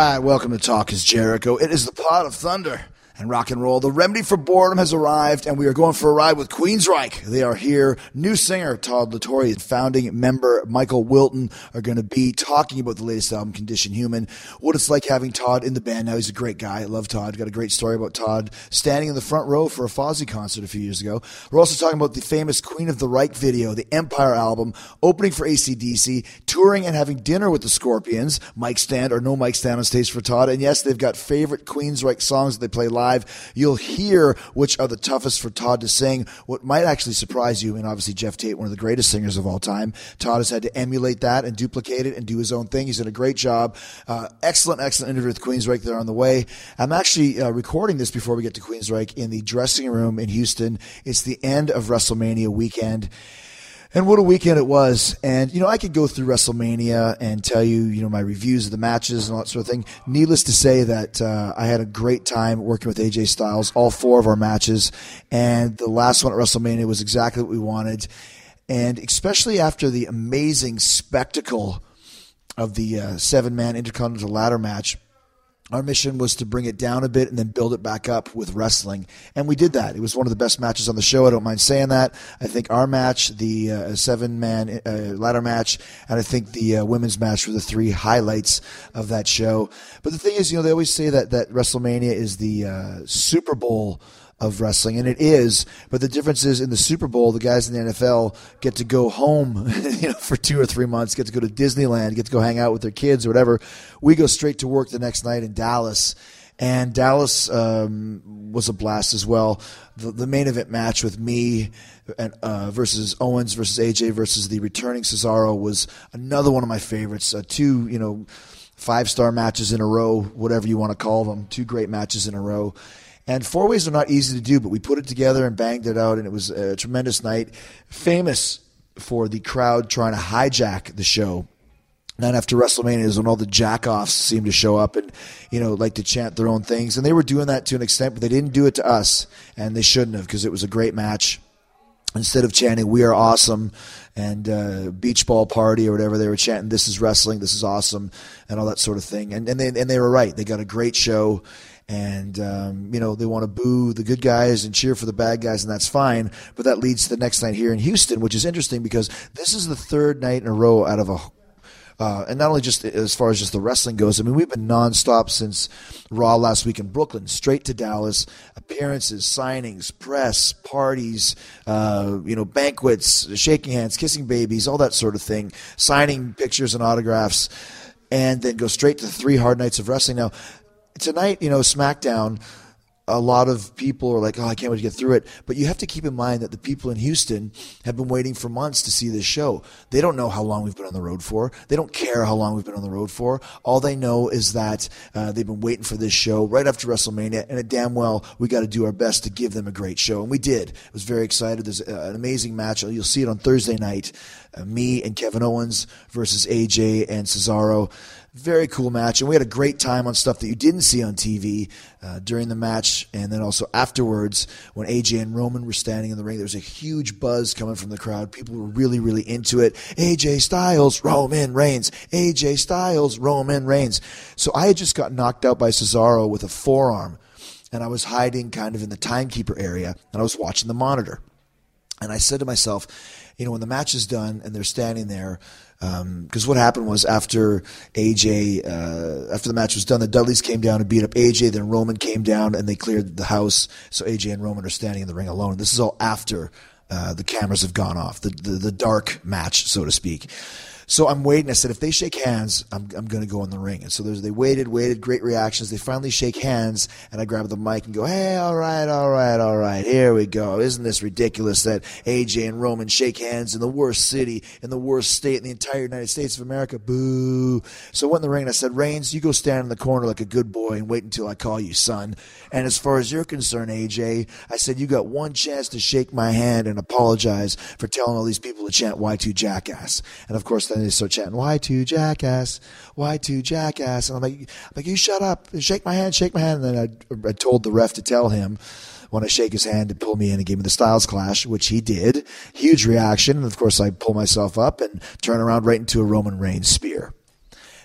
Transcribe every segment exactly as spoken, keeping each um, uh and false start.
right, welcome to Talk is Jericho. It is the pot of thunder and rock and roll. The remedy for boredom has arrived, and we are going for a ride with Queensryche. They are here. New singer Todd La Torre and founding member Michael Wilton are going to be talking about the latest album, Condition Human, what it's like having Todd in the band now. He's a great guy. I love Todd. Got a great story about Todd standing in the front row for a Fozzy concert a few years ago. We're also talking about the famous Queen of the Reich video, the Empire album, opening for A C D C, touring and having dinner with the Scorpions, mic stand or no mic stand on stage for Todd. And yes, they've got favorite Queensryche songs that they play live. You'll hear which are the toughest for Todd to sing. What might actually surprise you, and obviously Jeff Tate, one of the greatest singers of all time, Todd has had to emulate that and duplicate it and do his own thing. He's done a great job. Uh, excellent, excellent interview with Queensryche. They're on the way. I'm actually uh, recording this before we get to Queensryche in the dressing room in Houston. It's the end of WrestleMania weekend. And what a weekend it was. And, you know, I could go through WrestleMania and tell you, you know, my reviews of the matches and all that sort of thing. Needless to say that uh, I had a great time working with A J Styles, all four of our matches. And the last one at WrestleMania was exactly what we wanted. And especially after the amazing spectacle of the uh, seven-man Intercontinental Ladder match, our mission was to bring it down a bit and then build it back up with wrestling. And we did that. It was one of the best matches on the show. I don't mind saying that. I think our match, the uh, seven-man uh, ladder match, and I think the uh, women's match were the three highlights of that show. But the thing is, you know, they always say that, that WrestleMania is the uh, Super Bowl of wrestling, and it is, but the difference is in the Super Bowl, the guys in the N F L get to go home you know, for two or three months, get to go to Disneyland, get to go hang out with their kids or whatever. We go straight to work the next night in Dallas, and Dallas um, was a blast as well. The, the main event match with me and uh, versus Owens versus A J versus the returning Cesaro was another one of my favorites. Uh, two, you know, five-star matches in a row, whatever you want to call them, two great matches in a row. And four-ways are not easy to do, but we put it together and banged it out, and it was a tremendous night. Famous for the crowd trying to hijack the show. And then after WrestleMania is when all the jack-offs seem to show up and, you know, like to chant their own things. And they were doing that to an extent, but they didn't do it to us, and they shouldn't have because it was a great match. Instead of chanting, "We are awesome," and uh, "Beach Ball Party" or whatever, they were chanting, "This is wrestling, this is awesome," and all that sort of thing. And, and, they, and they were right. They got a great show. And, um, you know, they want to boo the good guys and cheer for the bad guys, and that's fine. But that leads to the next night here in Houston, which is interesting because this is the third night in a row out of a uh, – and not only just as far as just the wrestling goes. I mean, we've been nonstop since Raw last week in Brooklyn, straight to Dallas, appearances, signings, press, parties, uh, you know, banquets, shaking hands, kissing babies, all that sort of thing, signing pictures and autographs, and then go straight to the three hard nights of wrestling. Now, tonight, you know, SmackDown, a lot of people are like, oh, I can't wait to get through it. But you have to keep in mind that the people in Houston have been waiting for months to see this show. They don't know how long we've been on the road for. They don't care how long we've been on the road for. All they know is that uh, they've been waiting for this show right after WrestleMania, and it damn well we got to do our best to give them a great show. And we did. I was very excited. There's an amazing match. You'll see it on Thursday night. Uh, me and Kevin Owens versus A J and Cesaro. Very cool match, and we had a great time on stuff that you didn't see on T V uh, during the match, and then also afterwards when A J and Roman were standing in the ring. There was a huge buzz coming from the crowd. People were really, really into it. A J Styles, Roman Reigns. A J Styles, Roman Reigns. So I had just got knocked out by Cesaro with a forearm, and I was hiding kind of in the timekeeper area, and I was watching the monitor. And I said to myself, you know, when the match is done and they're standing there, because um, what happened was after A J, uh, after the match was done, the Dudleys came down and beat up A J. Then Roman came down and they cleared the house. So A J and Roman are standing in the ring alone. This is all after uh, the cameras have gone off, the, the the dark match, so to speak. So I'm waiting. I said, if they shake hands, I'm I'm going to go in the ring. And so there's, they waited, waited, great reactions. They finally shake hands, and I grab the mic and go, hey, all right, all right, all right, here we go. Isn't this ridiculous that A J and Roman shake hands in the worst city, in the worst state in the entire United States of America? Boo. So I went in the ring, and I said, Reigns, you go stand in the corner like a good boy and wait until I call you, son. And as far as you're concerned, A J, I said, you got one chance to shake my hand and apologize for telling all these people to chant Y two Jackass. And, of course, then they start chanting, Y two Jackass, Y two Jackass. And I'm like, I'm like, you shut up. Shake my hand, shake my hand. And then I, I told the ref to tell him when I shake his hand to pull me in and give me the Styles Clash, which he did. Huge reaction. And, of course, I pull myself up and turn around right into a Roman Reigns spear.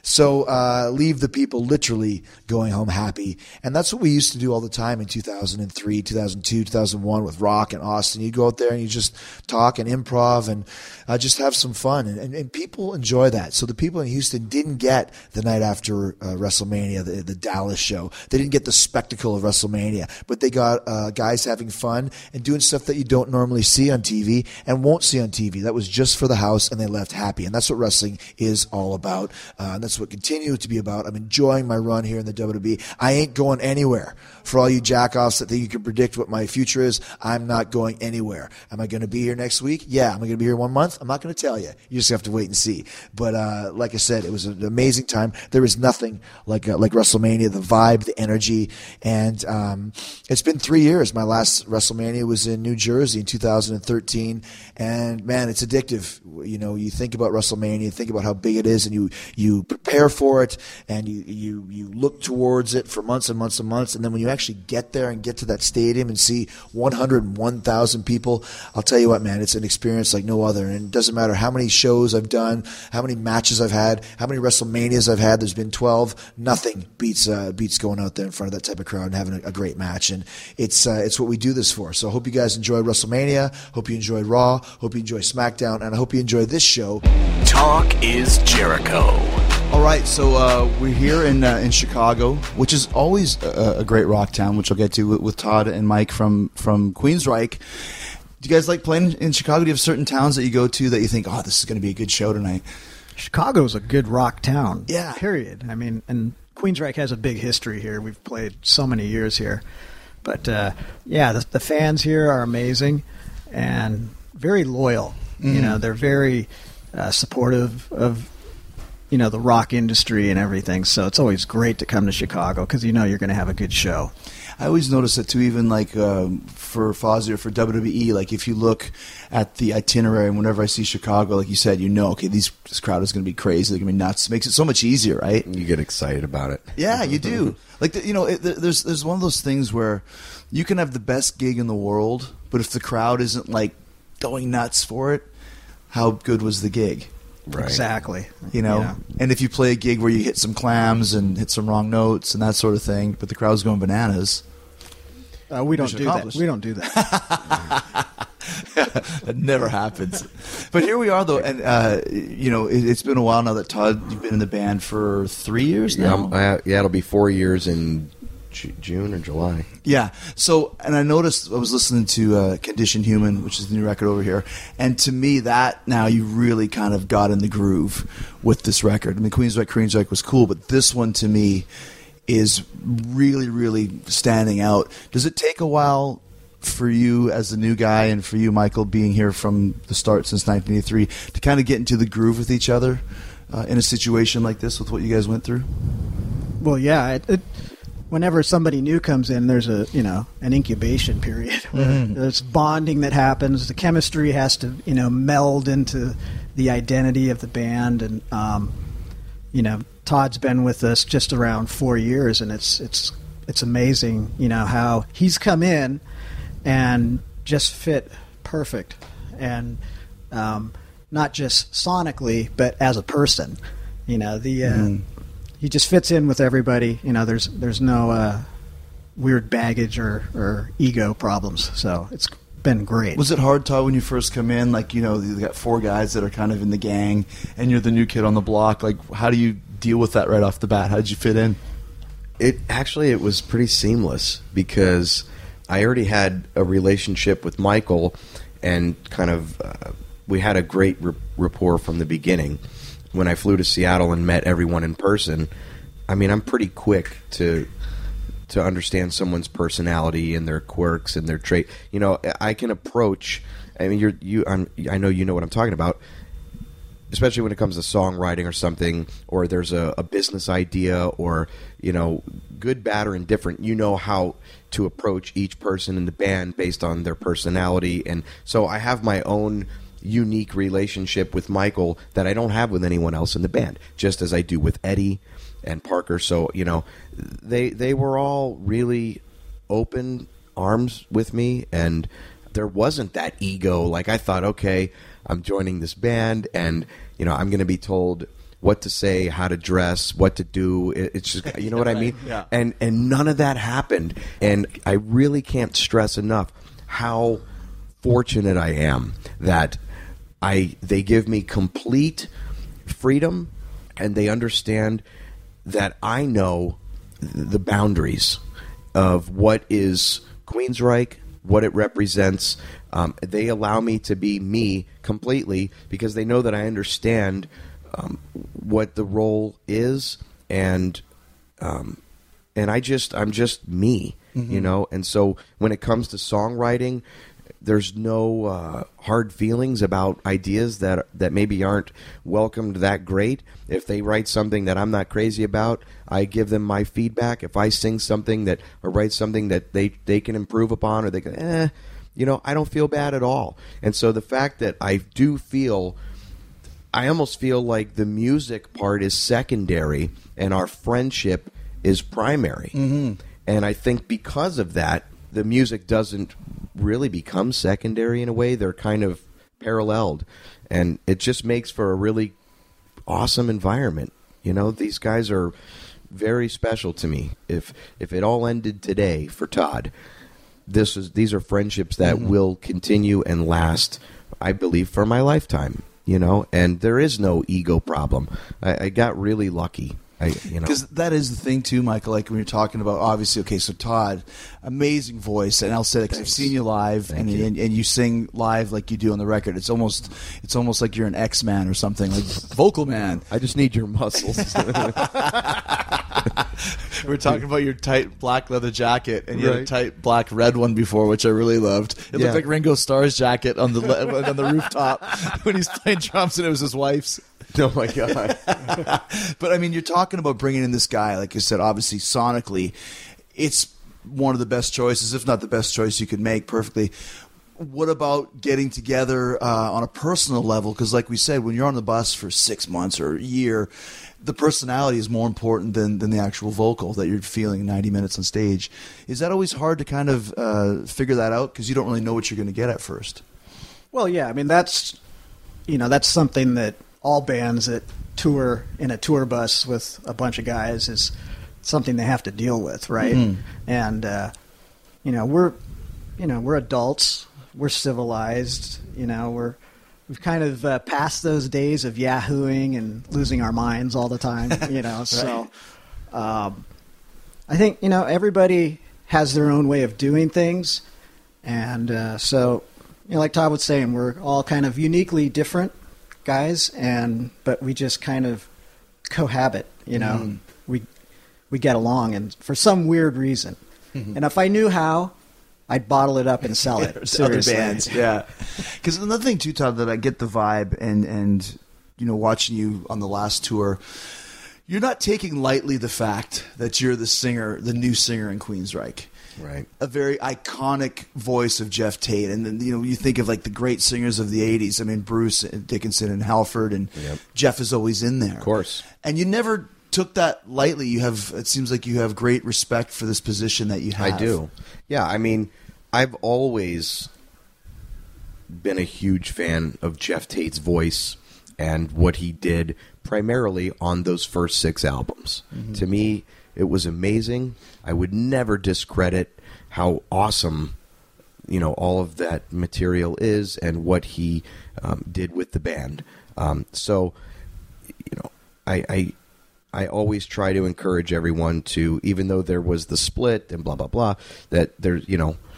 So uh, leave the people literally going home happy. And that's what we used to do all the time in two thousand three, two thousand two, two thousand one with Rock and Austin. You go out there and you just talk and improv and uh, just have some fun. And, and, and people enjoy that. So the people in Houston didn't get the night after uh, WrestleMania, the, the Dallas show. They didn't get the spectacle of WrestleMania, but they got uh, guys having fun and doing stuff that you don't normally see on T V and won't see on T V. That was just for the house, and they left happy. And that's what wrestling is all about. Uh, and that's what continues to be about. I'm enjoying my run here in the W W E. I ain't going anywhere. For all you jackoffs that think you can predict what my future is, I'm not going anywhere. Am I going to be here next week? Yeah. Am I going to be here one month? I'm not going to tell you. You just have to wait and see. But uh, like I said, it was an amazing time. There is nothing like uh, like WrestleMania, the vibe, the energy. And um, it's been three years. My last WrestleMania was in New Jersey in two thousand thirteen. And, man, it's addictive. You know, you think about WrestleMania, think about how big it is, and you, you prepare for it, and you, you, you look towards it for months and months and months. And then when you actually get there and get to that stadium and see one hundred one thousand people, I'll tell you what, man, it's an experience like no other. And it doesn't matter how many shows I've done, how many matches I've had, how many WrestleManias I've had. There's been twelve. Nothing beats uh, beats going out there in front of that type of crowd and having a, a great match. And it's uh, it's what we do this for. So I hope you guys enjoyed WrestleMania. Hope you enjoyed Raw. Hope you enjoy SmackDown. And I hope you enjoy this show. Talk is Jericho. All right, so uh, we're here in uh, in Chicago, which is always a, a great rock town, which I'll get to with, with Todd and Mike from, from Queensryche. Do you guys like playing in Chicago? Do you have certain towns that you go to that you think, oh, this is going to be a good show tonight? Chicago's a good rock town. Yeah. Period. I mean, and Queensryche has a big history here. We've played so many years here. But, uh, yeah, the, the fans here are amazing and very loyal. Mm-hmm. You know, they're very uh, supportive of, you know, the rock industry and everything. So it's always great to come to Chicago because you know you're going to have a good show. I always notice that too, even like um, for Fozzy or for W W E, like if you look at the itinerary and whenever I see Chicago, like you said, you know, okay, these, this crowd is going to be crazy. They're going to be nuts. It makes it so much easier, right? You get excited about it. Yeah, you do. Like, the, you know, it, there's there's one of those things where you can have the best gig in the world, but if the crowd isn't like going nuts for it, how good was the gig? Right. Exactly. You know, yeah. And if you play a gig where you hit some clams and hit some wrong notes and that sort of thing, but the crowd's going bananas. Uh, we don't do that. Accomplished. We don't do that. That never happens. But here we are, though, and uh, you know, it, it's been a while now that Todd, you've been in the band for three years now. Yeah, I, yeah it'll be four years in J- June or July. Yeah. So, and I noticed I was listening to uh, Condition Human, which is the new record over here, and to me, that now you really kind of got in the groove with this record. I mean, Queensryche, Queensryche was cool, but this one to me is really, really standing out. Does it take a while for you as the new guy and for you, Michael, being here from the start since nineteen eighty-three, to kind of get into the groove with each other uh, in a situation like this with what you guys went through? Well, yeah. It, it, whenever somebody new comes in, there's a you know an incubation period. Mm-hmm. There's bonding that happens. The chemistry has to you know meld into the identity of the band, and um, you know. Todd's been with us just around four years, and it's it's it's amazing, you know, how he's come in and just fit perfect, and um, not just sonically, but as a person, you know, the uh, mm. he just fits in with everybody. You know, there's there's no uh, weird baggage or, or ego problems, so it's been great. Was it hard, Todd, when you first come in? Like, you know, you got four guys that are kind of in the gang, and you're the new kid on the block. Like, how do you deal with that right off the bat? How did you fit in? It actually it was pretty seamless because I already had a relationship with Michael, and kind of uh, we had a great r- rapport from the beginning. When I flew to Seattle and met everyone in person, I mean, I'm pretty quick to to understand someone's personality and their quirks and their trait. You know, I can approach. I mean, you're you. I'm, I know you know what I'm talking about. Especially when it comes to songwriting or something, or there's a, a business idea, or, you know, good, bad, or indifferent, you know how to approach each person in the band based on their personality. And so I have my own unique relationship with Michael that I don't have with anyone else in the band, just as I do with Eddie and Parker. So, you know, they they were all really open arms with me, and there wasn't that ego. Like, I thought, okay, I'm joining this band, and, you know, I'm going to be told what to say, how to dress, what to do. It, it's just, you know what I mean? Yeah. And and none of that happened. And I really can't stress enough how fortunate I am that I they give me complete freedom, and they understand that I know the boundaries of what is Queensryche, what it represents. Um, they allow me to be me completely because they know that I understand um, what the role is, and um, and I just I'm just me, mm-hmm. you know. And so when it comes to songwriting, there's no uh, hard feelings about ideas that that maybe aren't welcomed that great. If they write something that I'm not crazy about, I give them my feedback. If I sing something that or write something that they, they can improve upon, or they go, eh, you know, I don't feel bad at all. And so the fact that I do feel, I almost feel like the music part is secondary and our friendship is primary. Mm-hmm. And I think because of that, the music doesn't really become secondary in a way. They're kind of paralleled, and it just makes for a really awesome environment. You know, these guys are very special to me. If if it all ended today for Todd, this is these are friendships that mm-hmm. will continue and last, I believe, for my lifetime. You know, and there is no ego problem. I, I got really lucky. I, you know, because that is the thing too, Michael. Like when you're talking about, obviously, okay, so Todd, amazing voice, and I'll say that 'cause I've seen you live, and you. and and you sing live like you do on the record. It's almost, it's almost like you're an X-Man or something, like vocal man. I just need your muscles. We're talking about your tight black leather jacket, and you had a Right. tight black red one before, which I really loved. It Yeah. looked like Ringo Starr's jacket on the le- on the rooftop when he's playing drums, and it was his wife's. Oh my god! But I mean, you're talking about bringing in this guy, like you said, obviously sonically, it's one of the best choices, if not the best choice you could make perfectly. What about getting together uh, on a personal level? Because like we said, when you're on the bus for six months or a year, the personality is more important than, than the actual vocal that you're feeling in ninety minutes on stage. Is that always hard to kind of uh, figure that out? Because you don't really know what you're going to get at first. Well, yeah, I mean, that's, you know, that's something that all bands that tour in a tour bus with a bunch of guys is something they have to deal with, right? Mm-hmm. And uh, you know, we're you know we're adults, we're civilized, you know, we're we've kind of uh, passed those days of yahooing and losing our minds all the time, you know. Right. So um, I think you know everybody has their own way of doing things, and uh, so you know, like Todd was saying, we're all kind of uniquely different guys, and but we just kind of cohabit, you know. Mm. We we get along, and for some weird reason. Mm-hmm. And if I knew how, I'd bottle it up and sell it. To other bands, yeah. Because another thing too, Todd, that I get the vibe, and and you know, watching you on the last tour, you're not taking lightly the fact that you're the singer, the new singer in Queensryche. Right. A very iconic voice of Jeff Tate. And then, you know, you think of like the great singers of the eighties. I mean, Bruce Dickinson and Halford, and yep. Jeff is always in there. Of course. And you never took that lightly. You have, it seems like you have great respect for this position that you have. I do. Yeah, I mean, I've always been a huge fan of Jeff Tate's voice and what he did primarily on those first six albums. Mm-hmm. To me, it was amazing. I would never discredit how awesome, you know, all of that material is and what he um, did with the band. Um, so, you know, I, I I always try to encourage everyone to, even though there was the split and blah blah blah, that there's, you know,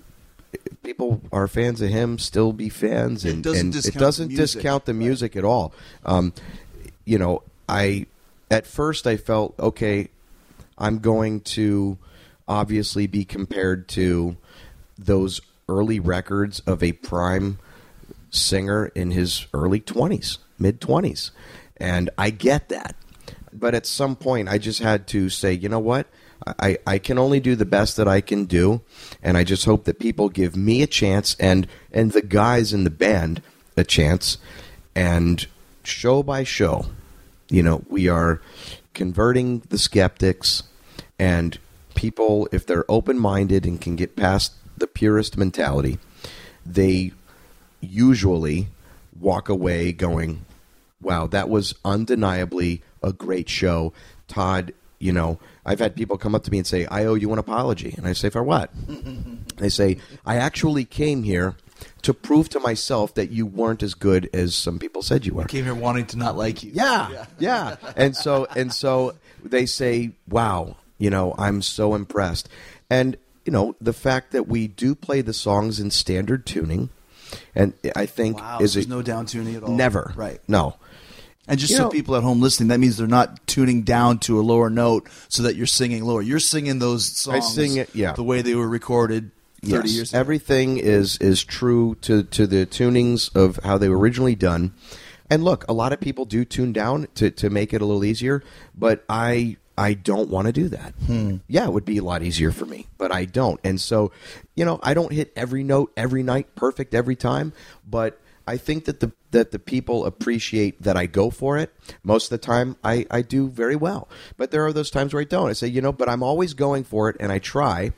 people are fans of him, still be fans, and it doesn't and discount it doesn't the music. discount the music at all. Um, you know, I at first I felt, okay, I'm going to obviously be compared to those early records of a prime singer in his early twenties, mid twenties, and I get that. But at some point, I just had to say, you know what? I, I can only do the best that I can do, and I just hope that people give me a chance and, and the guys in the band a chance. And show by show, you know, we are converting the skeptics, and people, if they're open-minded and can get past the purist mentality, they usually walk away going, wow, that was undeniably a great show. Todd, you know, I've had people come up to me and say, I owe you an apology. And I say, for what? They say, I actually came here to prove to myself that you weren't as good as some people said you were. I came here wanting to not like you. Yeah, yeah. yeah. And so and so they say, wow, you know, I'm so impressed. And, you know, the fact that we do play the songs in standard tuning, and I think Wow, is so there's a, no down tuning at all? Never. Right. No. And just You so know- people at home listening, that means they're not tuning down to a lower note so that you're singing lower. You're singing those songs sing it- yeah. the way they were recorded thirty Yes. years ago. Everything is is true to, to the tunings of how they were originally done. And look, a lot of people do tune down to, to make it a little easier, but I I don't want to do that. Hmm. Yeah, it would be a lot easier for me, but I don't. And so, you know, I don't hit every note every night perfect every time, but I think that the that the people appreciate that I go for it. Most of the time, I, I do very well. But there are those times where I don't. I say, you know, but I'm always going for it, and I try.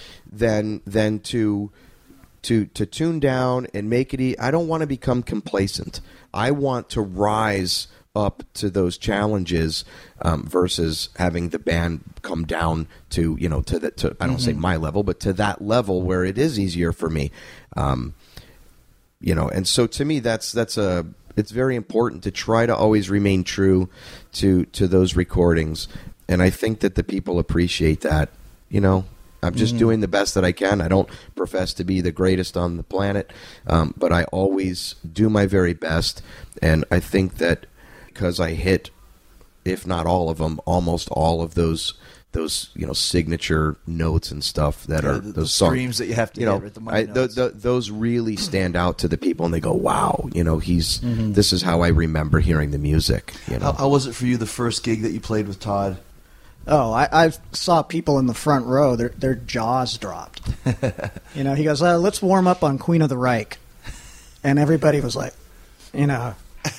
Then then to to to tune down and make it. E- I don't want to become complacent. I want to rise up to those challenges um, versus having the band come down to you know to the to I don't say my level, but to that level where it is easier for me. Um, You know, and so to me, that's that's a it's very important to try to always remain true to to those recordings, and I think that the people appreciate that. You know, I'm just Mm-hmm. doing the best that I can. I don't profess to be the greatest on the planet, um, but I always do my very best, and I think that because I hit, if not all of them, almost all of those. Those you know signature notes and stuff that Yeah, are the- those the songs, screams that you have to you know, hit, right, the money I, th- notes. th- those really stand out to the people, and they go, "Wow, you know, he's Mm-hmm. this is how I remember hearing the music." You know, How, how was it for you, the first gig that you played with Todd? Oh, I, I saw people in the front row; their their jaws dropped. You know, he goes, uh, "Let's warm up on Queen of the Reich," and everybody was like, you know,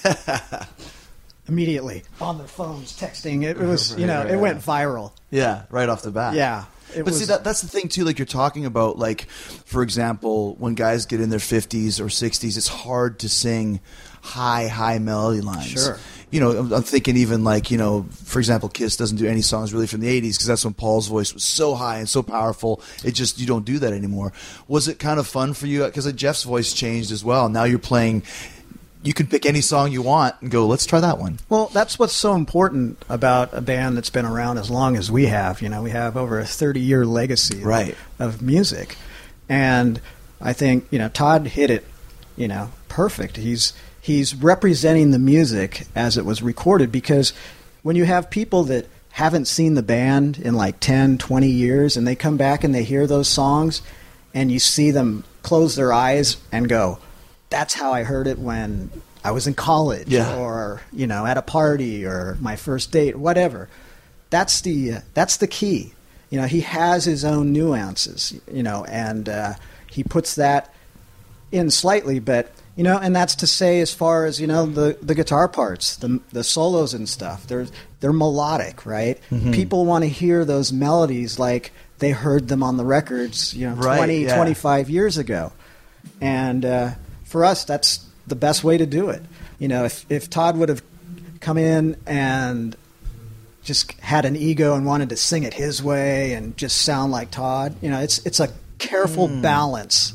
immediately on their phones texting. It, it was, you know, it went viral. Yeah, right off the bat. Yeah, it but was, see, that that's the thing too. Like you're talking about, like for example, when guys get in their fifties or sixties, it's hard to sing high, high melody lines. Sure. You know, I'm, I'm thinking even like you know, for example, Kiss doesn't do any songs really from the eighties because that's when Paul's voice was so high and so powerful. It just you don't do that anymore. Was it kind of fun for you because Jeff's voice changed as well? Now you're playing. You can pick any song you want and go, let's try that one. Well, that's what's so important about a band that's been around as long as we have. You know, we have over a thirty-year legacy Right. of, of music. And I think, you know, Todd hit it, you know, perfect. He's he's representing the music as it was recorded because when you have people that haven't seen the band in like ten, twenty years and they come back and they hear those songs and you see them close their eyes and go, that's how I heard it when I was in college Yeah. or, you know, at a party or my first date, whatever. That's the uh, that's the key. You know, he has his own nuances, you know, and uh, he puts that in slightly, but, you know, and that's to say as far as, you know, the, the guitar parts, the the solos and stuff, they're, they're melodic, right? Mm-hmm. People want to hear those melodies like they heard them on the records, you know, Right, twenty, yeah. twenty-five years ago. And uh, for us, that's the best way to do it. You know, if, if Todd would have come in and just had an ego and wanted to sing it his way and just sound like Todd, you know, it's it's a careful balance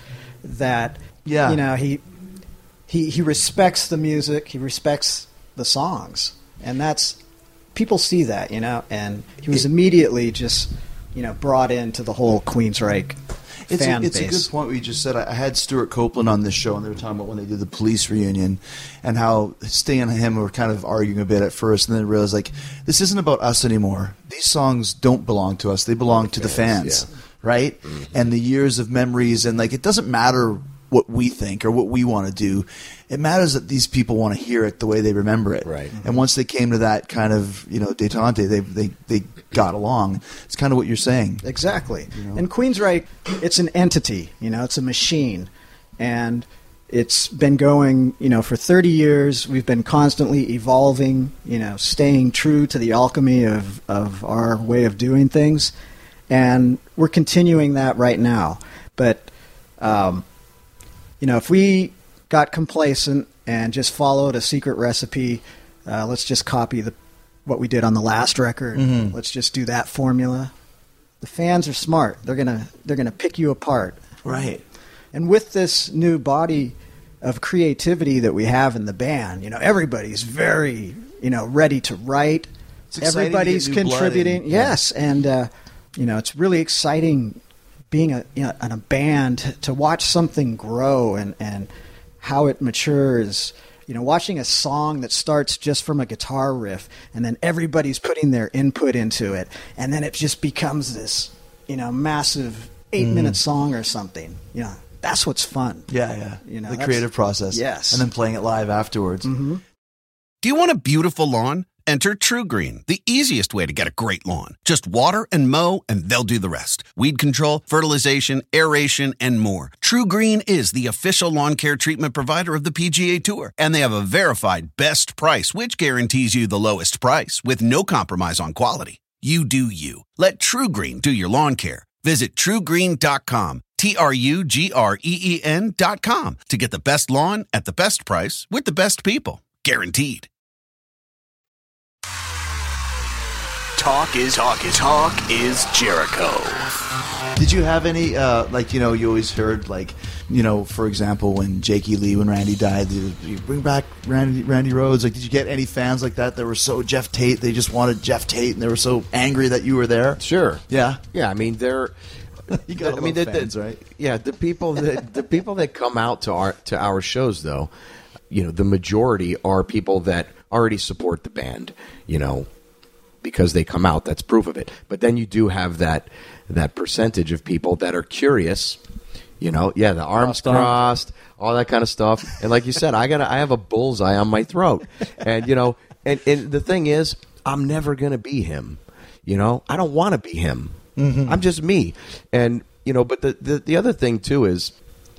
that, Yeah. you know, he, he, he respects the music, he respects the songs. And that's, people see that, you know, and he was immediately just, you know, brought into the whole Queensryche It's, fan a, it's base. a good point what you just said. I, I had Stuart Copeland on this show, and they were talking about when they did the Police reunion and how Sting and him were kind of arguing a bit at first, and then realized, like, this isn't about us anymore. These songs don't belong to us. They belong to the fans, yeah. right? And the years of memories, and, like, it doesn't matter what we think or what we want to do. It matters that these people want to hear it the way they remember it. Right. And once they came to that kind of, you know, detente, they, they, they got along. It's kind of what you're saying. Exactly. And Queensryche, it's an entity, you know, it's a machine. And it's been going, you know, for thirty years. We've been constantly evolving, you know, staying true to the alchemy of, of our way of doing things. And we're continuing that right now. But, um, you know, if we got complacent and just followed a secret recipe. Uh, let's just copy the what we did on the last record. Mm-hmm. Let's just do that formula. The fans are smart. They're gonna they're gonna pick you apart. Right. And with this new body of creativity that we have in the band, you know, everybody's very, you know, ready to write. Everybody's to get new contributing. blood in. Yes, and uh, you know, it's really exciting being a you know, in a band to watch something grow and and how it matures. You know, watching a song that starts just from a guitar riff and then everybody's putting their input into it, and then it just becomes this, you know, massive eight-minute mm. song or something. You know, that's what's fun. Yeah, yeah. You know, the creative process. Yes. And then playing it live afterwards. Mm-hmm. Do you want a beautiful lawn? Enter TruGreen, the easiest way to get a great lawn. Just water and mow, and they'll do the rest. Weed control, fertilization, aeration, and more. TruGreen is the official lawn care treatment provider of the P G A Tour, and they have a verified best price, which guarantees you the lowest price with no compromise on quality. You do you. Let TruGreen do your lawn care. Visit True Green dot com, T R U G R E E N dot com, to get the best lawn at the best price with the best people. Guaranteed. Talk is talk is talk is Jericho. Did you have any, uh, like, you know, you always heard, like, you know, for example, when Jakey Lee, when Randy died, did you bring back Randy Randy Rhoads? Like, did you get any fans like that that were so Jeff Tate, they just wanted Jeff Tate, and they were so angry that you were there? Sure. Yeah. Yeah, I mean, they're... you gotta I mean, love the, fans, the, right? Yeah, the people that the people that come out to our to our shows, though, you know, the majority are people that already support the band, you know, because they come out. That's proof of it. But then you do have that that percentage of people that are curious, you know, yeah, the arms crossed, crossed all that kind of stuff. And like you said, I got I have a bullseye on my throat, and you know, and, and the thing is, I'm never gonna be him. You know, I don't want to be him. Mm-hmm. I'm just me. And, you know, but the, the, the other thing, too, is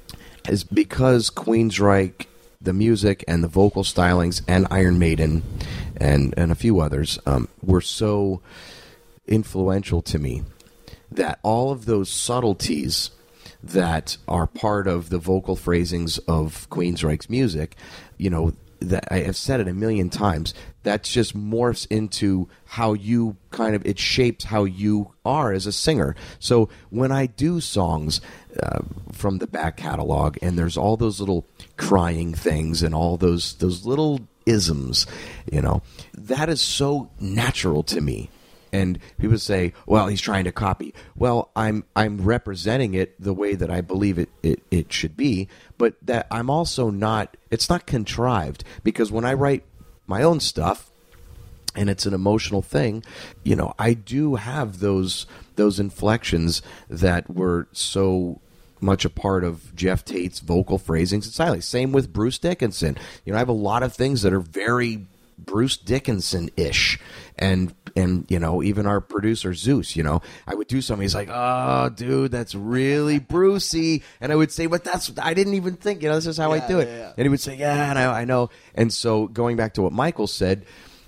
is because Queensryche, the music and the vocal stylings, and Iron Maiden, and, and a few others, um, were so influential to me that all of those subtleties that are part of the vocal phrasings of Queensryche's music, you know, that I have said it a million times, that just morphs into how you kind of, it shapes how you are as a singer. So when I do songs uh, from the back catalog, and there's all those little crying things and all those those little isms, you know, that is so natural to me. And people say, well, he's trying to copy. Well, I'm I'm representing it the way that I believe it, it, it should be, but that I'm also not, it's not contrived, because when I write my own stuff, and it's an emotional thing, you know, I do have those those inflections that were so much a part of Jeff Tate's vocal phrasings and stylings. Same with Bruce Dickinson. You know, I have a lot of things that are very Bruce Dickinson-ish, and and you know, even our producer Zeus, you know, I would do something, he's like, oh dude, that's really Brucey, and I would say, but that's, I didn't even think, you know, this is how yeah, I do it. yeah, yeah. And he would say, yeah, and I, I know. And so going back to what Michael said,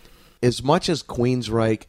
as much as Queensryche,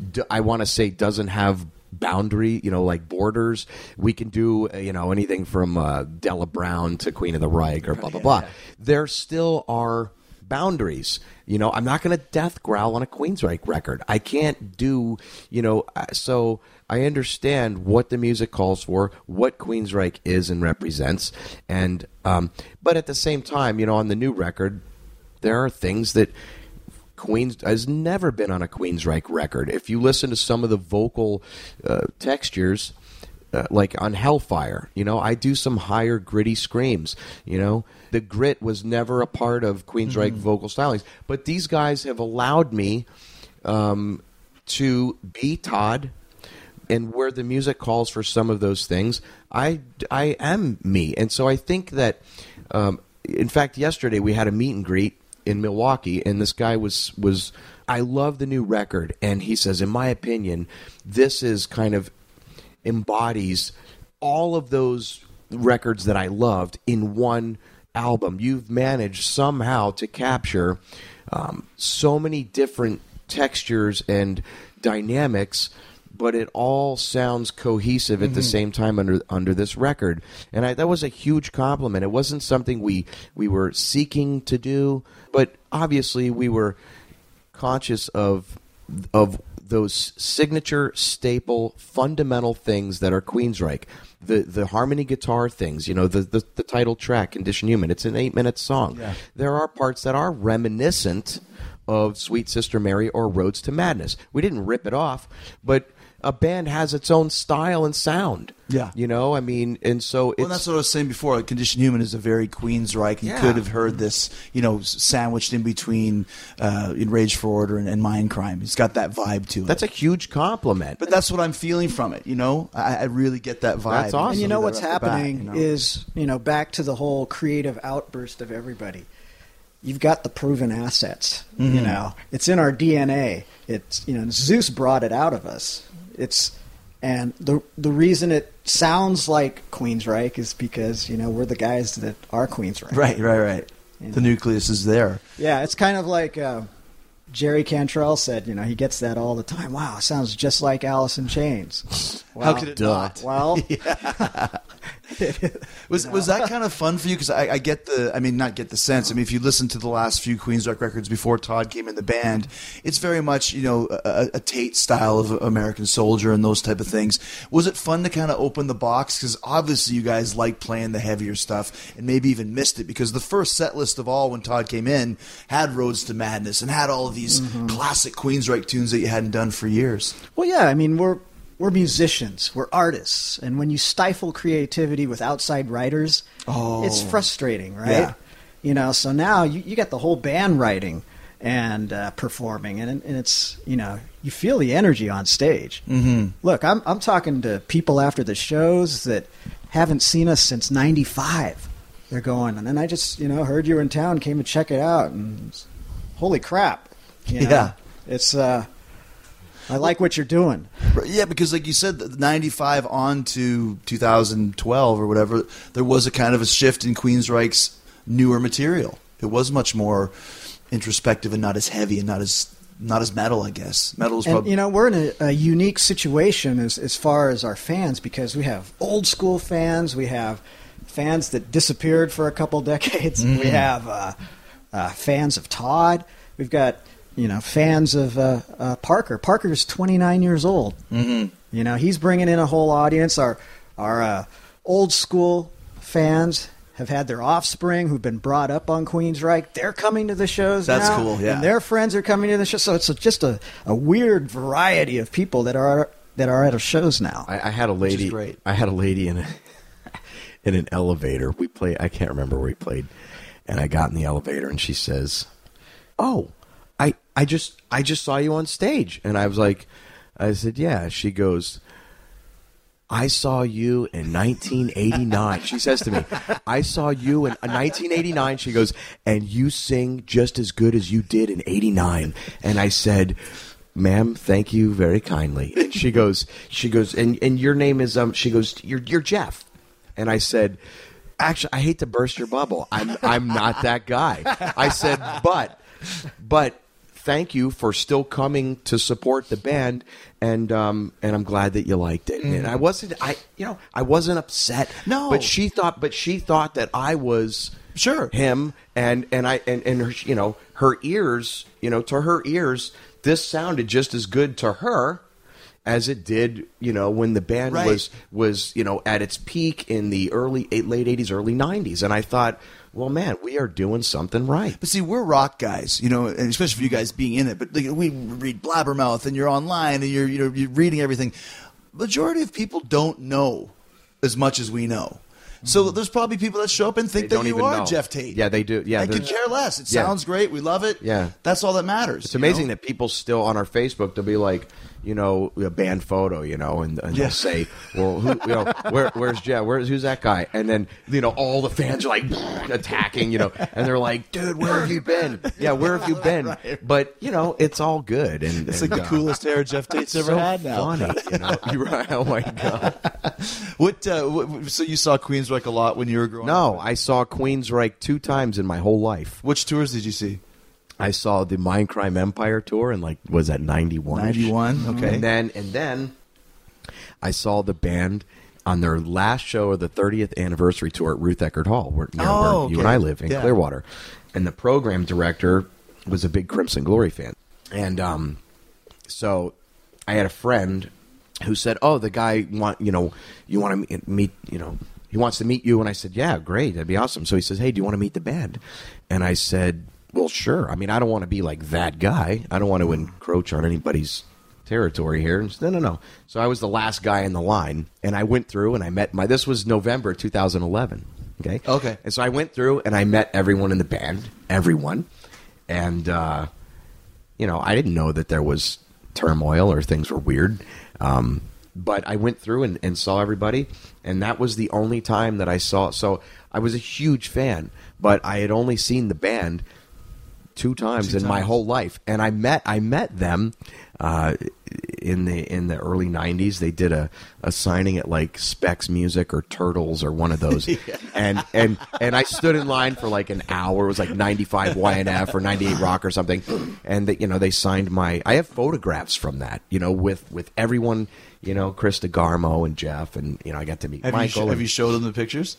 I want to say, doesn't have boundary, you know, like borders, we can do, you know, anything from uh, Della Brown to Queen of the Reich or blah blah yeah, blah. yeah. There still are boundaries. You know, I'm not going to death growl on a Queensryche record. I can't do, you know, so I understand what the music calls for, what Queensryche is and represents, and um, but at the same time, you know, on the new record, there are things that Queens has never been on a Queensryche record. If you listen to some of the vocal uh, textures, uh, like on Hellfire, you know, I do some higher gritty screams, you know. The grit was never a part of Queensryche mm-hmm. vocal stylings. But these guys have allowed me um, to be Todd, and where the music calls for some of those things, I, I am me. And so I think that, um, in fact, yesterday we had a meet and greet in Milwaukee, and this guy was, was, I love the new record, and he says, in my opinion, this is kind of embodies all of those records that I loved in one album. You've managed somehow to capture um, so many different textures and dynamics but it all sounds cohesive at mm-hmm. the same time under under this record. And I, that was a huge compliment. It wasn't something we, we were seeking to do, but obviously we were conscious of of those signature, staple, fundamental things that are Queensryche. The the harmony guitar things, you know, the, the, the title track, Condition Human, it's an eight-minute song. Yeah. There are parts that are reminiscent of Sweet Sister Mary or Roads to Madness. We didn't rip it off, but a band has its own style and sound. Yeah. You know, I mean, and so it's... Well, that's what I was saying before. Like, Condition Human is a very Queensryche. You yeah. could have heard this, you know, sandwiched in between uh, In Rage for Order and, and Mindcrime. It's got that vibe to it. That's a huge compliment. But that's what I'm feeling from it, you know? I, I really get that vibe. That's awesome. And you know what's happening bat, you know? is, you know, back to the whole creative outburst of everybody. You've got the proven assets, mm-hmm. you know. It's in our D N A. It's, you know, Zeus brought it out of us. It's... And the the reason it sounds like Queensryche is because, you know, we're the guys that are Queensryche. Right, right, right. You the know? nucleus is there. Yeah, it's kind of like uh, Jerry Cantrell said, you know, he gets that all the time. Wow, it sounds just like Alice in Chains. Well, How could it not? Well, was was that kind of fun for you? Because I, I get the, I mean, not get the sense. I mean, if you listen to the last few Queensryche records before Todd came in the band, it's very much, you know, a, a Tate style of American Soldier and those type of things. Was it fun to kind of open the box? Because obviously you guys like playing the heavier stuff and maybe even missed it, because the first set list of all when Todd came in had Roads to Madness and had all of these mm-hmm. classic Queensryche tunes that you hadn't done for years. Well, yeah, I mean, we're we're musicians, we're artists, and when you stifle creativity with outside writers, oh. it's frustrating, right? Yeah. You know, so now you, you got the whole band writing and uh, performing, and, and it's, you know, you feel the energy on stage. Mm-hmm. Look, I'm I'm talking to people after the shows that haven't seen us since ninety-five. They're going, and then I just, you know, heard you were in town, came to check it out, and holy crap. You know, yeah. It's, uh, I like what you're doing. Yeah, because like you said, ninety-five on to two thousand twelve or whatever, there was a kind of a shift in Queensryche's newer material. It was much more introspective and not as heavy and not as not as metal, I guess. Metal is probably... You know, we're in a, a unique situation as, as far as our fans, because we have old school fans, we have fans that disappeared for a couple decades, mm. we have uh, uh, fans of Todd, we've got... You know, fans of uh, uh, Parker. Parker's twenty-nine years old. Mm-hmm. You know, he's bringing in a whole audience. Our our uh, old school fans have had their offspring who've been brought up on Queensryche. They're coming to the shows That's now. cool, yeah. And their friends are coming to the show. So it's a, just a, a weird variety of people that are that are at our shows now. I, I had a lady. Great. I had a lady in a, in an elevator. We played. I can't remember where we played, and I got in the elevator, and she says, "Oh, I, I just I just saw you on stage." And I was like, I said, yeah. She goes, I saw you in nineteen eighty-nine. She says to me, I saw you in nineteen eighty-nine. She goes, and you sing just as good as you did in eighty-nine. And I said, ma'am, thank you very kindly. And she goes, she goes, and, and your name is, um, she goes, you're, you're Jeff. And I said, actually, I hate to burst your bubble. I'm, I'm not that guy. I said, but, but, thank you for still coming to support the band, and um, and I'm glad that you liked it. Mm. And I wasn't, I you know, I wasn't upset. No, but she thought, but she thought that I was sure him, and and I and and her, you know, her ears, you know, to her ears, this sounded just as good to her as it did, you know, when the band right. was was you know at its peak in the early late eighties, early nineties, and I thought, well, man, we are doing something right. But see, we're rock guys, you know, and especially for you guys being in it. But like, we read Blabbermouth, and you're online, and you're you know you're reading everything. Majority of people don't know as much as we know. So there's probably people that show up and think They that don't you even are know. Jeff Tate. Yeah, they do. Yeah, they could there's- care less. It Yeah. sounds great. We love it. Yeah. That's all that matters. It's you amazing know? that people still on our Facebook, they'll be like, you know, a band photo, you know, and, and Yeah. they'll say, well, who, you know, where, where's Jeff? Where's who's that guy? And then, you know, all the fans are like attacking, you know, and they're like, dude, where have you been? Yeah, where have you been? Right. But you know, it's all good, and It's and, like the uh, coolest hair Jeff Tate's ever so had now. funny, you know. You're right. Oh my god. What, uh, what? So you saw Queensryche a lot when you were growing No, up? I saw Queensryche two times in my whole life. Which tours did you see? I saw the Mindcrime Empire tour in like was that ninety-one? ninety-one, okay. And then and then I saw the band on their last show of the thirtieth anniversary tour at Ruth Eckerd Hall, where, near Oh, where okay. you and I live in Yeah. Clearwater. And the program director was a big Crimson Glory fan. And um, so I had a friend who said, "Oh, the guy want you know you want to meet you know he wants to meet you." And I said, "Yeah, great, that'd be awesome." So he says, "Hey, do you want to meet the band?" And I said, "Well, sure. I mean, I don't want to be like that guy. I don't want to encroach on anybody's territory here." And he said, no, no, no. So I was the last guy in the line, and I went through and I met my. This was November two thousand eleven. Okay. Okay. And so I went through and I met everyone in the band, everyone, and uh, you know, I didn't know that there was turmoil or things were weird. Um, but I went through and, and saw everybody, and that was the only time that I saw. So I was a huge fan, but I had only seen the band two times Two in my times. whole life, and I met I met them uh, in the in the early nineties. They did a, a signing at like Specs Music or Turtles or one of those, and and and I stood in line for like an hour. It was like ninety-five Y N F or ninety-eight Rock or something, and they, you know they signed my. I have photographs from that, you know, with with everyone, you know, Chris DeGarmo and Jeff, and you know I got to meet Have Michael. you sh- and- have you showed them the pictures?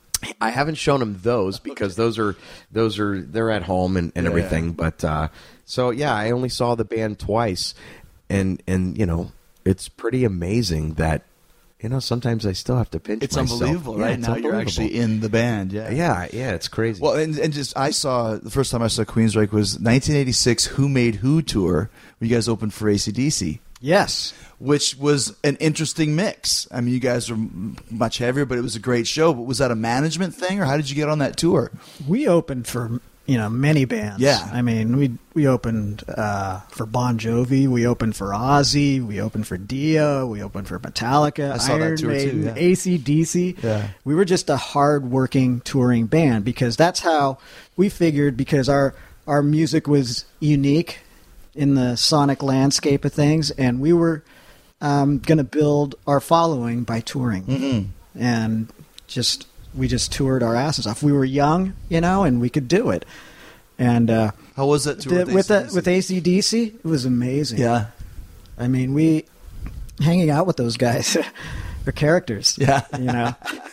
I haven't shown them those because those are those are they're at home and, and Yeah. everything. But uh, so yeah, I only saw the band twice, and and you know it's pretty amazing that you know sometimes I still have to pinch It's myself. unbelievable, Yeah, right? it's Now you're unbelievable. actually in the band. Yeah. Yeah, yeah, it's crazy. Well, and, and just I saw the first time I saw Queensryche was nineteen eighty-six Who Made Who tour, where you guys opened for A C D C, Yes. which was an interesting mix. I mean, you guys were m- much heavier, but it was a great show. But was that a management thing, or how did you get on that tour? We opened for, you know, many bands. Yeah. I mean, we we opened uh, for Bon Jovi, we opened for Ozzy, we opened for Dio, we opened for Metallica, I saw that Iron tour too, Maiden, yeah. A C D C. Yeah. We were just a hard-working touring band because that's how we figured, because our our music was unique in the sonic landscape of things, and we were um, going to build our following by touring. Mm-hmm. And just we just toured our asses off. We were young, you know, and we could do it. And uh, How was that tour the, with the, A C D C? with A C D C, it was amazing. Yeah, I mean, we hanging out with those guys, they're characters. Yeah. you know.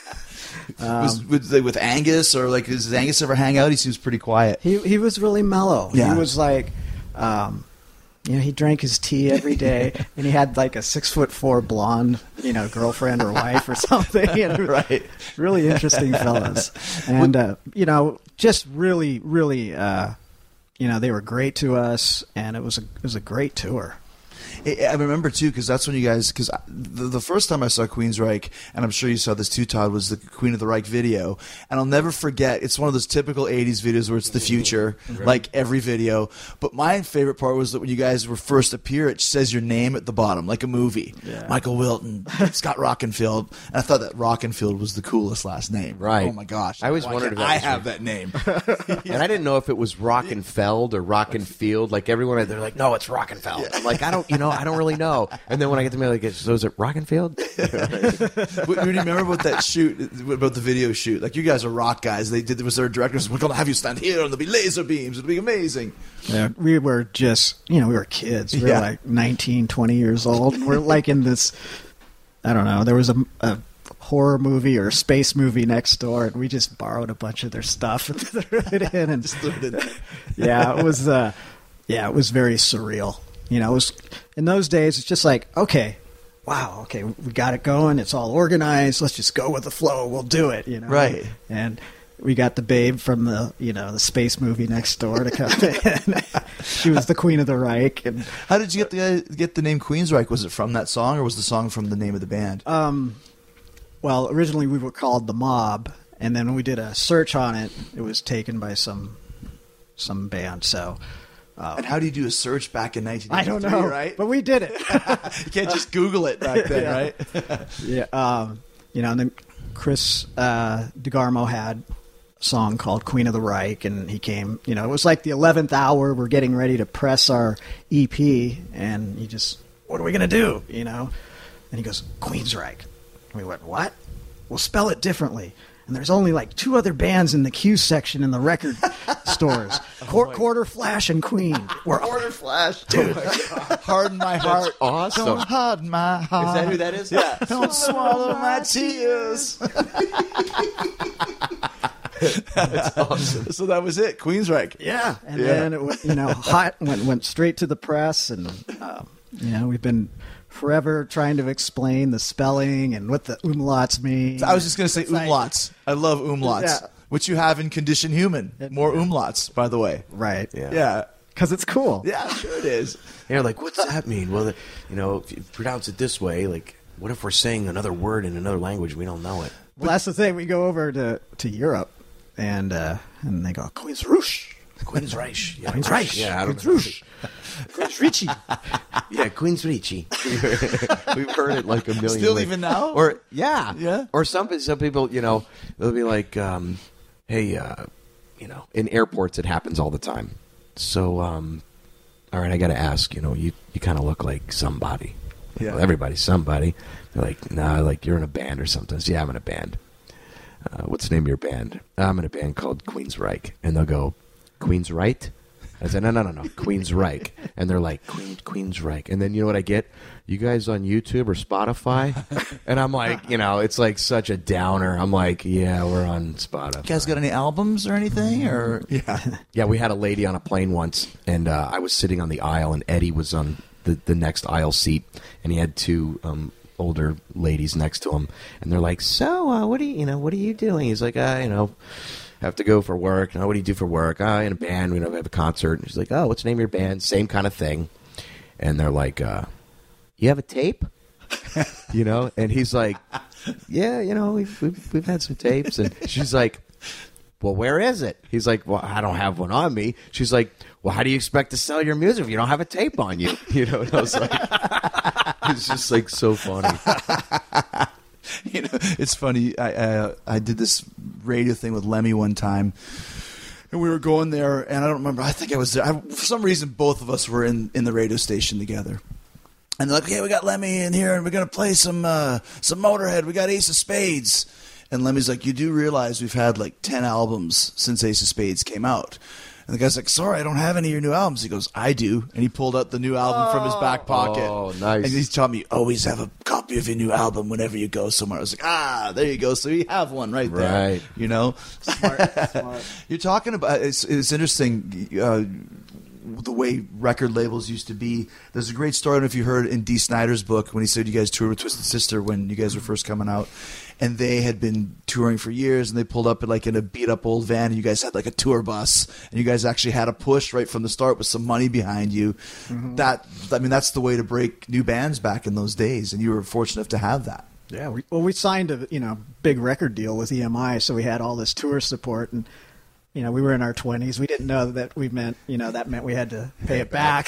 was, was they with Angus, or like does Angus ever hang out? He seems pretty quiet. He he was really mellow. Yeah. He was like, um, you know, he drank his tea every day, and he had like a six foot four blonde, you know, girlfriend or wife or something. And Right. Really interesting fellas, and uh, you know, just really, really, uh, you know, they were great to us, and it was a it was a great tour. I I remember too, because that's when you guys. Because the, the first time I saw Queensryche, and I'm sure you saw this too, Todd, was the Queen of the Reich video, and I'll never forget. It's one of those typical eighties videos where it's the future, like every video. But my favorite part was that when you guys were first appear, it says your name at the bottom, like a movie. Yeah. Michael Wilton, Scott Rockenfield, and I thought that Rockenfield was the coolest last name. Right. Oh my gosh! I always Why wondered can't if that I was have true. that name. And I didn't know if it was Rockenfeld or Rockenfield. Like everyone, they're like, "No, it's Rockenfeld." I'm like, I don't, you know, I don't really know. And then when I get to me, like, so is it Rockenfield? What, do you remember about that shoot, about the video shoot? Like, you guys are rock guys. They did. Was their directors? We're gonna have you stand here, and there'll be laser beams. It'll be amazing. Yeah, we were just, you know, we were kids. We were Yeah. like nineteen, twenty years old. We're like in this, I don't know, there was a, a horror movie or a space movie next door, and we just borrowed a bunch of their stuff and threw it in. And Just threw it in. yeah, it was, uh, yeah, it was very surreal. You know, it was, in those days, it's just like, okay, wow, okay, we got it going. It's all organized. Let's just go with the flow. We'll do it, you know. Right. And we got the babe from the, you know, the space movie next door to come in. She was the Queen of the Reich. And How did you get the get the name Queensryche? Was it from that song, or was the song from the name of the band? um, well, originally we were called the Mob, and then when we did a search on it, it was taken by some some band. So and how do you do a search back in nineteen I eighty-three? don't know, Right? but we did it. You can't just Google it back then, Yeah. right? Yeah, um, you know, and then Chris uh, DeGarmo had a song called Queen of the Reich, and he came, you know, it was like the eleventh hour. We're getting ready to press our E P, and he just, what are we going to do, you know? And he goes, Queensryche. And we went, what? We'll spell it differently. and there's only like two other bands in the Q section in the record stores: Quar- Quarter Flash and Queen. We're Quarter Flash, dude. Harden my heart. awesome. Don't harden my heart. Is that who that is? Yeah. Don't swallow my tears. That's awesome. So that was it, Queensryche. Yeah, and Yeah. then it went, you know, hot went went straight to the press, and um, you know, we've been forever trying to explain the spelling and what the umlauts mean. I was just going to say It's like- umlauts. I love umlauts, Yeah. which you have in Condition Human. More umlauts, by the way. right? Yeah. Yeah. Because it's cool. Yeah, sure it is. You're like, what's that mean? Well, the, you know, if you pronounce it this way, like, what if we're saying another word in another language? We don't know it. Well, that's the thing. We go over to, to Europe, and uh, and they go Queen's Roosh, Queensryche. Yeah, Queensryche, Yeah, I don't Queen's know. Roosh, Queen's Richie. Yeah, Queensryche. We've heard it like a million. Still ways. even now? Or yeah, Yeah. Or some some people, you know, they'll be like, um, hey, uh, you know, in airports it happens all the time. So, um, all right, I got to ask. You know, you you kind of look like somebody. Yeah. Well, everybody's somebody. They're like, nah, like you're in a band or something. So, yeah, I'm in a band. Uh, what's the name of your band? I'm in a band called Queensryche. And they'll go, Queensryche? I said, no, no, no, no, Queensryche. And they're like, Queen, Queensryche. And then you know what I get? You guys on YouTube or Spotify? And I'm like, you know, it's like such a downer. I'm like, yeah, we're on Spotify. You guys got any albums or anything? Or yeah, Yeah, we had a lady on a plane once, and uh, I was sitting on the aisle, and Eddie was on the, the next aisle seat, and he had two um, older ladies next to him, and they're like, "So, uh, what are you, you know, what are you doing?" He's like, "Uh, you know, have to go for work." "No, what do you do for work?" "Uh, in a band. We don't have a concert." And she's like, "Oh, what's the name of your band?" Same kind of thing, and they're like, uh, "You have a tape?" You know, and he's like, "Yeah, you know, we've we've, we've had some tapes," and she's like, "Well, where is it?" He's like, "Well, I don't have one on me." She's like, "Well, how do you expect to sell your music if you don't have a tape on you?" You know, and I was like, it's just like so funny. you know, it's funny. I uh, I did this radio thing with Lemmy one time, and we were going there, and I don't remember. I think I was there. I, for some reason, both of us were in, in the radio station together. And they're like, "Okay, we got Lemmy in here, and we're gonna play some uh, some Motorhead. We got Ace of Spades." And Lemmy's like, "You do realize we've had like ten albums since Ace of Spades came out?" And the guy's like, "Sorry, I don't have any of your new albums." He goes, "I do." And he pulled out the new album from his back pocket. Oh, nice. And he's taught me, always have a copy of your new album whenever you go somewhere. I was like, ah, there you go. So you have one right there. Right. You know? Smart, smart. You're talking about, it's, it's interesting, uh, the way record labels used to be. There's a great story, I don't know if you heard in Dee Snider's book, when he said you guys toured with Twisted Sister when you guys were first coming out. And they had been touring for years, and they pulled up like in a beat up old van, and you guys had like a tour bus, and you guys actually had a push right from the start with some money behind you. Mm-hmm. That, I mean, that's the way to break new bands back in those days, and you were fortunate enough to have that. Yeah, we, well, we signed a you know big record deal with E M I, so we had all this tour support, and you know we were in our twenties. We didn't know that we meant you know that meant we had to pay it back.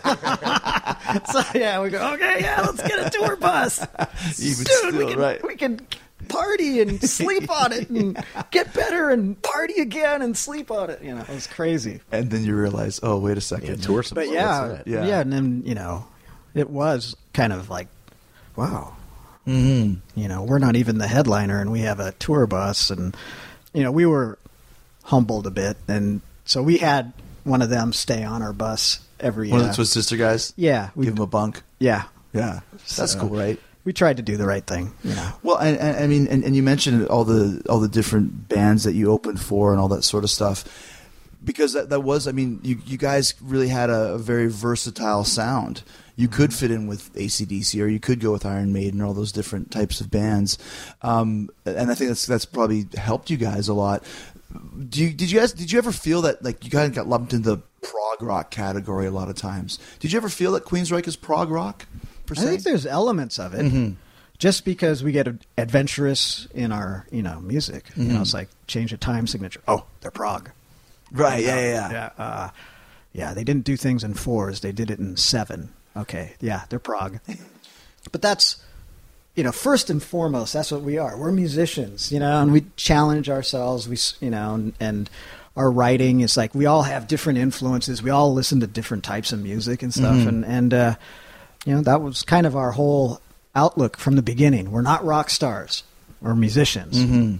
So yeah, we go okay, yeah, let's get a tour bus, Even dude. still, we can right. we can party and sleep on it, and get better and party again and sleep on it. You know, it was crazy. And then you realize, oh, wait a second. Yeah, tour support. But yeah, what's that? Yeah. yeah, and then you know, it was kind of like, wow. Mm-hmm. You know, we're not even the headliner, and we have a tour bus, and you know, we were humbled a bit, and so we had one of them stay on our bus every. One uh, of the Twisted Sister guys? Yeah, we Give him a bunk? yeah, Yeah. That's So- cool, right? we tried to do the right thing. You know, Well, and, and I mean, and, and you mentioned all the all the different bands that you opened for and all that sort of stuff, because that, that was, I mean, you you guys really had a, a very versatile sound. You could fit in with A C D C, or you could go with Iron Maiden, or all those different types of bands, um, and I think that's that's probably helped you guys a lot. Do you did you guys did you ever feel that like you kind of got lumped into the prog rock category a lot of times? Did you ever feel that Queensryche is prog rock? Per I se? think there's elements of it, Mm-hmm. just because we get adventurous in our you know music. You Mm-hmm. know, it's like change a time signature. Oh, they're prog. Right? Yeah, yeah, yeah. Yeah, uh, yeah. They didn't do things in fours; they did it in seven. Okay, yeah, they're prog. But that's, you know, first and foremost, that's what we are. We're musicians, you know, and we challenge ourselves. We, s- you know, and, and our writing is like we all have different influences. We all listen to different types of music and stuff, and and uh, you know, that was kind of our whole outlook from the beginning. We're not rock stars. We're musicians. Mm-hmm.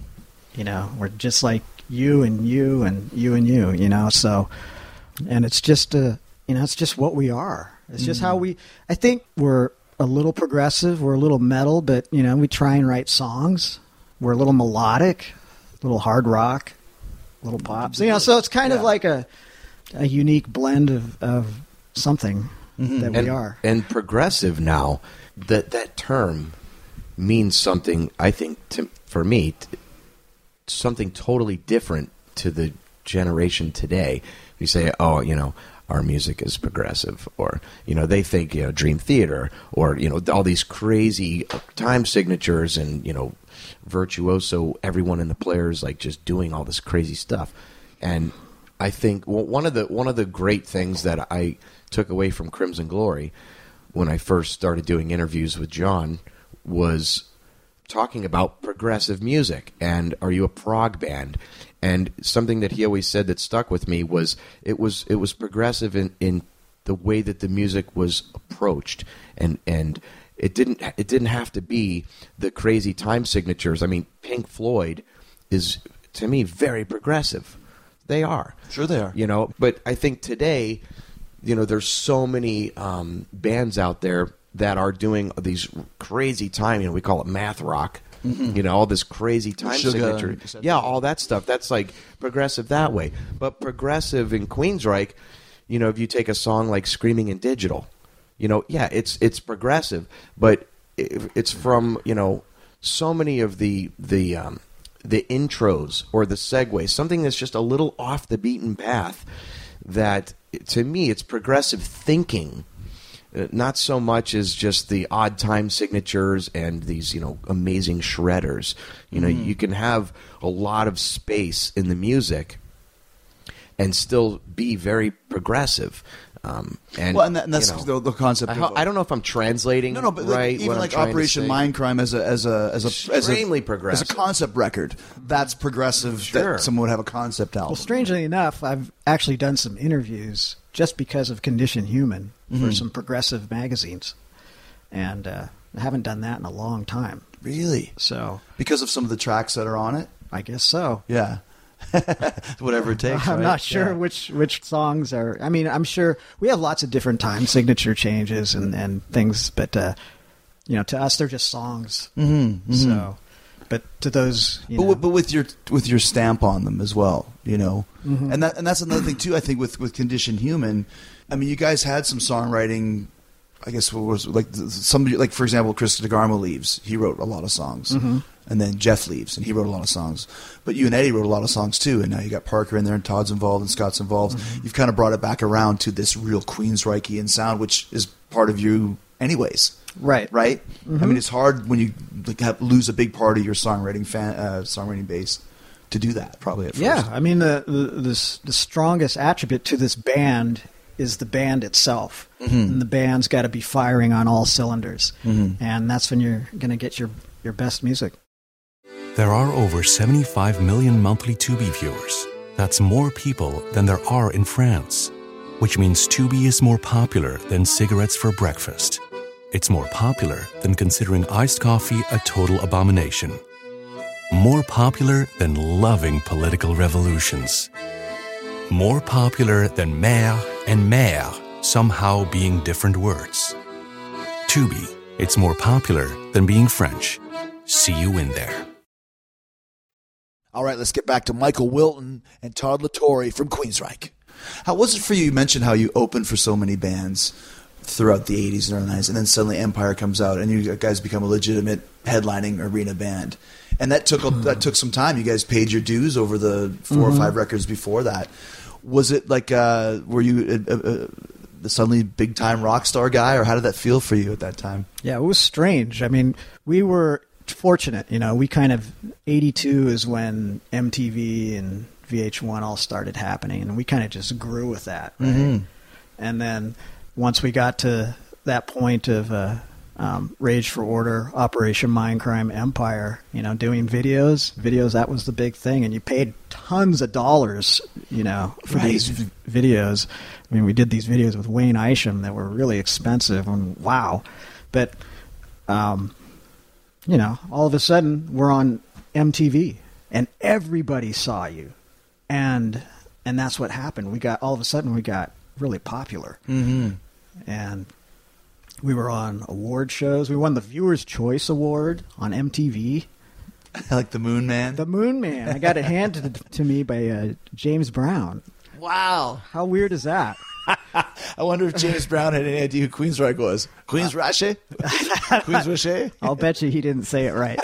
You know, we're just like you and you and you and you. You know, so and it's just a you know it's just what we are. It's just mm. how we. I think we're a little progressive. We're a little metal, but you know, we try and write songs. We're a little melodic, a little hard rock, a little pop. So, you know, so it's kind yeah. of like a a unique blend of, of something mm-hmm. that and, we are. And progressive now, that that term means something, I think, to, for me, t- something totally different to the generation today. You say, oh, you know, our music is progressive, or, you know, they think, you know, Dream Theater, or, you know, all these crazy time signatures and, you know, virtuoso, everyone in the players like just doing all this crazy stuff. And I think well, one of the one of the great things that I took away from Crimson Glory when I first started doing interviews with John was talking about progressive music and are you a prog band? And something that he always said that stuck with me was it was it was progressive in, in the way that the music was approached, and and it didn't it didn't have to be the crazy time signatures. I mean, Pink Floyd is to me very progressive. They are. Sure they are. You know, but I think today, you know, there's so many um, bands out there that are doing these crazy time, you know, we call it math rock. Mm-hmm. You know, all this crazy time Sugar, signature. Yeah, all that stuff. That's like progressive that way. But progressive in Queensryche, you know, if you take a song like Screaming in Digital, you know, yeah, it's it's progressive, but it's from, you know, so many of the the um, the intros or the segues, something that's just a little off the beaten path that, to me, it's progressive thinking. Uh, not so much as just the odd time signatures and these, you know, amazing shredders. You know, mm. you can have a lot of space in the music and still be very progressive. Um, and, well, and, that, and that's you know, the, the concept. I, of, I don't know if I'm translating. No, no, but right, like, even like Operation Mindcrime as a as a as a extremely as a, progressive as a concept record. That's progressive. Sure. That someone would have a concept album. Well, strangely enough, I've actually done some interviews just because of Condition Human mm-hmm. for some progressive magazines, and uh, I haven't done that in a long time. Really? So because of some of the tracks that are on it, I guess so. Yeah. Whatever it takes. I'm right? not sure yeah. which which songs are. I mean, I'm sure we have lots of different time signature changes and, and things, but uh, you know, to us they're just songs. Mm-hmm, mm-hmm. So, but to those, you but, know, but with your with your stamp on them as well, you know, mm-hmm. and that and that's another thing too. I think with with Condition Human, I mean, you guys had some songwriting. I guess what was like somebody like for example, Chris DeGarmo leaves. He wrote a lot of songs, mm-hmm. and then Jeff leaves, and he wrote a lot of songs. But you and Eddie wrote a lot of songs too, and now you got Parker in there, and Todd's involved, and Scott's involved. Mm-hmm. You've kind of brought it back around to this real Queensrychean sound, which is part of you, anyways. Right, right. Mm-hmm. I mean, it's hard when you like, have, lose a big part of your songwriting fan, uh, songwriting base to do that. Probably at first. Yeah, I mean the the the, the strongest attribute to this band is the band itself. Mm-hmm. And the band's got to be firing on all cylinders. Mm-hmm. And that's when you're going to get your, your best music. There are over seventy-five million monthly Tubi viewers. That's more people than there are in France, which means Tubi is more popular than cigarettes for breakfast. It's more popular than considering iced coffee a total abomination. More popular than loving political revolutions. More popular than mère and mère somehow being different words. Tubi, it's more popular than being French. See you in there. All right, let's get back to Michael Wilton and Todd LaTorre from Queensryche. How was it for you? You mentioned how you opened for so many bands throughout the eighties and early nineties, and then suddenly Empire comes out, and you guys become a legitimate headlining arena band. And that took mm-hmm. that took some time. You guys paid your dues over the four mm-hmm. or five records before that. Was it like, uh, were you uh, uh, the suddenly big time rock star guy, or how did that feel for you at that time? Yeah, it was strange. I mean, we were fortunate, you know, we kind of, eighty-two is when M T V and V H one all started happening, and we kind of just grew with that, right? Mm-hmm. And then once we got to that point of uh, um, Rage for Order, Operation Mindcrime, Empire, you know, doing videos, videos, that was the big thing, and you paid tons of dollars, you know, for right. these v- videos. I mean, we did these videos with Wayne Isham that were really expensive, and wow. But, um, you know, all of a sudden, we're on M T V. and everybody saw you, and and that's what happened. We got all of a sudden we got really popular, Mm-hmm. and we were on award shows. We won the Viewers' Choice Award on M T V. Like the Moon Man. The Moon Man. I got it handed to me by uh, James Brown. Wow. How weird is that? I wonder if James Brown had any idea who Queensryche was. Queens Rache? Queens Rache? I'll bet you he didn't say it right.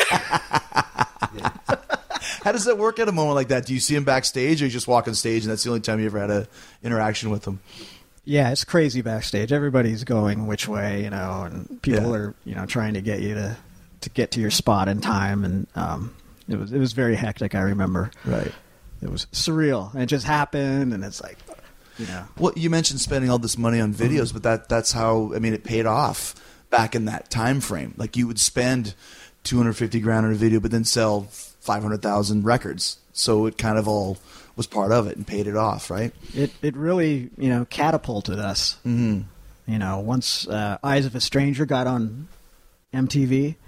How does that work at a moment like that? Do you see him backstage, or you just walk on stage and that's the only time you ever had an interaction with him? Yeah, it's crazy backstage. Everybody's going which way, you know, and people Yeah. are, you know, trying to get you to, to get to your spot in time, and um, it was it was very hectic. I remember, Right. it was surreal, and it just happened, and it's like, you know, Well, you mentioned spending all this money on videos, but that that's how, I mean, it paid off back in that time frame. Like, you would spend two hundred fifty grand on a video, but then sell five hundred thousand records. So it kind of all was part of it and paid it off, right? it it really, you know, catapulted us. Mm-hmm. You know, once uh, Eyes of a Stranger got on M T V,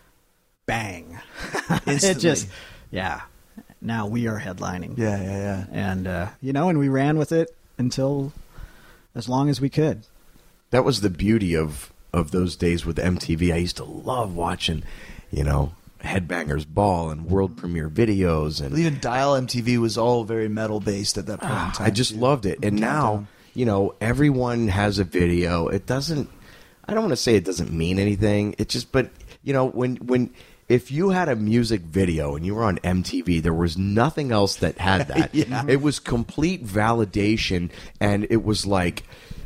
bang, it Instantly. just, yeah. Now we are headlining. Yeah, yeah, yeah. And, uh, you know, and we ran with it until as long as we could. That was the beauty of of those days with M T V. I used to love watching, you know, Headbangers Ball and world premiere videos, and Even Dial M T V was all very metal based at that point in time. I just too. loved it. And now, Countdown. you know, everyone has a video. It doesn't, I don't want to say it doesn't mean anything. It just, but, you know, when, when, if you had a music video and you were on M T V, there was nothing else that had that. Yeah. It was complete validation, and it was like,